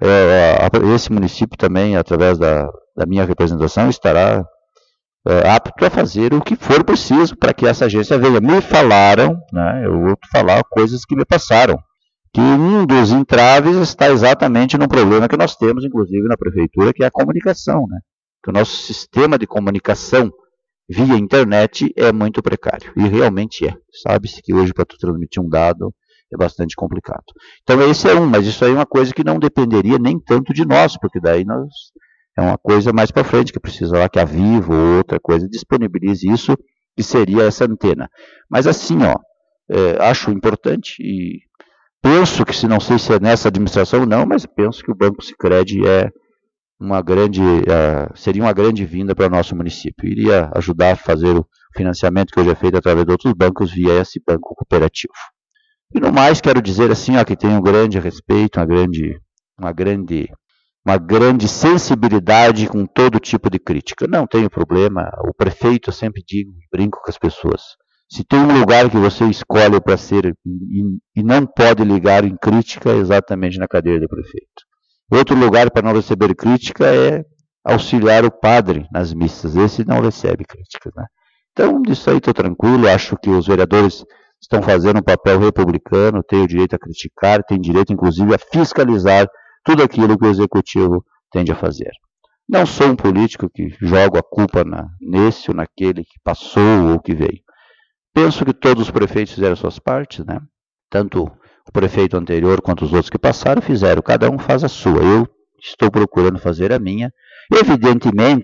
é, esse município também, através da, da minha representação, estará é, apto a fazer o que for preciso para que essa agência venha. Me falaram, né, eu vou falar coisas que me passaram, que um dos entraves está exatamente no problema que nós temos, inclusive, na prefeitura, que é a comunicação, né? Que o nosso sistema de comunicação via internet é muito precário, e realmente é. Sabe-se que hoje, para tu transmitir um dado, é bastante complicado. Então, esse é um, mas isso aí é uma coisa que não dependeria nem tanto de nós, porque daí nós, é uma coisa mais para frente, que precisa lá que a Vivo ou outra coisa disponibilize isso, que seria essa antena. Mas assim, ó, é, acho importante e... penso que, se não sei se é nessa administração ou não, mas penso que o Banco Sicredi é uma grande, uh, seria uma grande vinda para o nosso município. Iria ajudar a fazer o financiamento que hoje é feito através de outros bancos via esse banco cooperativo. E no mais, quero dizer assim, ó, que tenho um grande respeito, uma grande, uma grande, uma grande sensibilidade com todo tipo de crítica. Não tenho problema, o prefeito, eu sempre digo, brinco com as pessoas. Se tem um lugar que você escolhe para ser e, e não pode ligar em crítica, é exatamente na cadeira do prefeito. Outro lugar para não receber crítica é auxiliar o padre nas missas. Esse não recebe críticas, né? Então, disso aí estou tranquilo. Acho que os vereadores estão fazendo um papel republicano, têm o direito a criticar, têm direito, inclusive, a fiscalizar tudo aquilo que o executivo tende a fazer. Não sou um político que joga a culpa na, nesse ou naquele que passou ou que veio. Penso que todos os prefeitos fizeram suas partes, né? Tanto o prefeito anterior quanto os outros que passaram fizeram, cada um faz a sua. Eu estou procurando fazer a minha. Evidentemente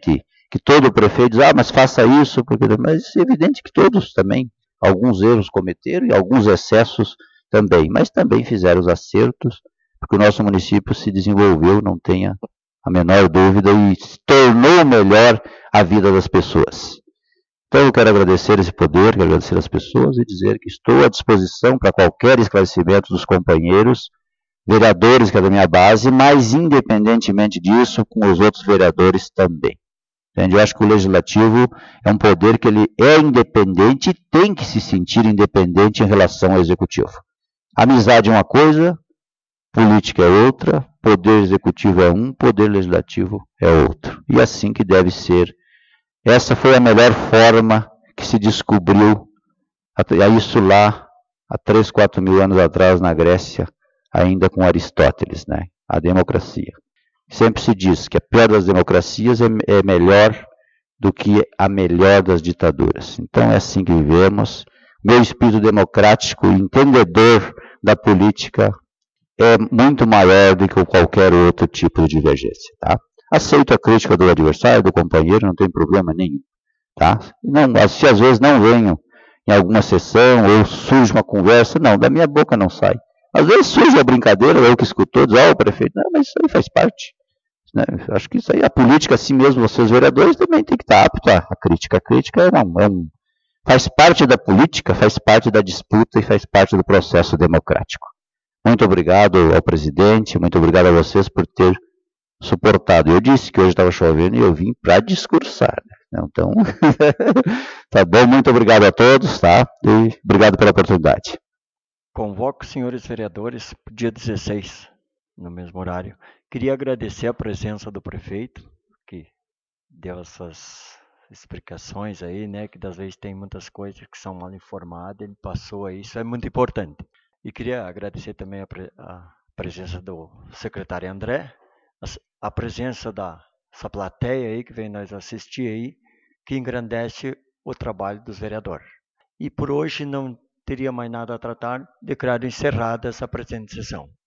que todo prefeito diz, ah, mas faça isso, porque... mas é evidente que todos também, alguns erros cometeram e alguns excessos também, mas também fizeram os acertos, porque o nosso município se desenvolveu, não tenha a menor dúvida, e tornou melhor a vida das pessoas. Então eu quero agradecer esse poder, quero agradecer as pessoas e dizer que estou à disposição para qualquer esclarecimento dos companheiros, vereadores que é da minha base, mas independentemente disso, com os outros vereadores também. Entende? Eu acho que o Legislativo é um poder que ele é independente e tem que se sentir independente em relação ao Executivo. Amizade é uma coisa, política é outra, poder executivo é um, poder legislativo é outro. E assim que deve ser. Essa foi a melhor forma que se descobriu, isso lá, há três, quatro mil anos atrás, na Grécia, ainda com Aristóteles, né? A democracia. Sempre se diz que a pior das democracias é, é melhor do que a melhor das ditaduras. Então é assim que vivemos. Meu espírito democrático, entendedor da política, é muito maior do que qualquer outro tipo de divergência, tá? Aceito a crítica do adversário, do companheiro, não tem problema nenhum, tá? Não, se às vezes não venho em alguma sessão ou surge uma conversa, não, da minha boca não sai. Às vezes surge a brincadeira, eu que escutou, diz, ó, oh, prefeito, não, mas isso aí faz parte. Né? Acho que isso aí, a política, assim mesmo, vocês vereadores, também tem que estar apto à crítica. A crítica é um, é um, faz parte da política, faz parte da disputa e faz parte do processo democrático. Muito obrigado ao presidente, muito obrigado a vocês por ter suportado. Eu disse que hoje estava chovendo e eu vim para discursar. Né? Então, tá bom, muito obrigado a todos, tá? E obrigado pela oportunidade. Convoco os senhores vereadores para o dia dezesseis, no mesmo horário. Queria agradecer a presença do prefeito, que deu essas explicações aí, né? Que das vezes tem muitas coisas que são mal informadas, ele passou aí, isso é muito importante. E queria agradecer também a, pre a presença do secretário André, a, a presença dessa plateia aí que vem nos assistir aí, que engrandece o trabalho dos vereadores. E por hoje não teria mais nada a tratar, declaro encerrada essa presente sessão.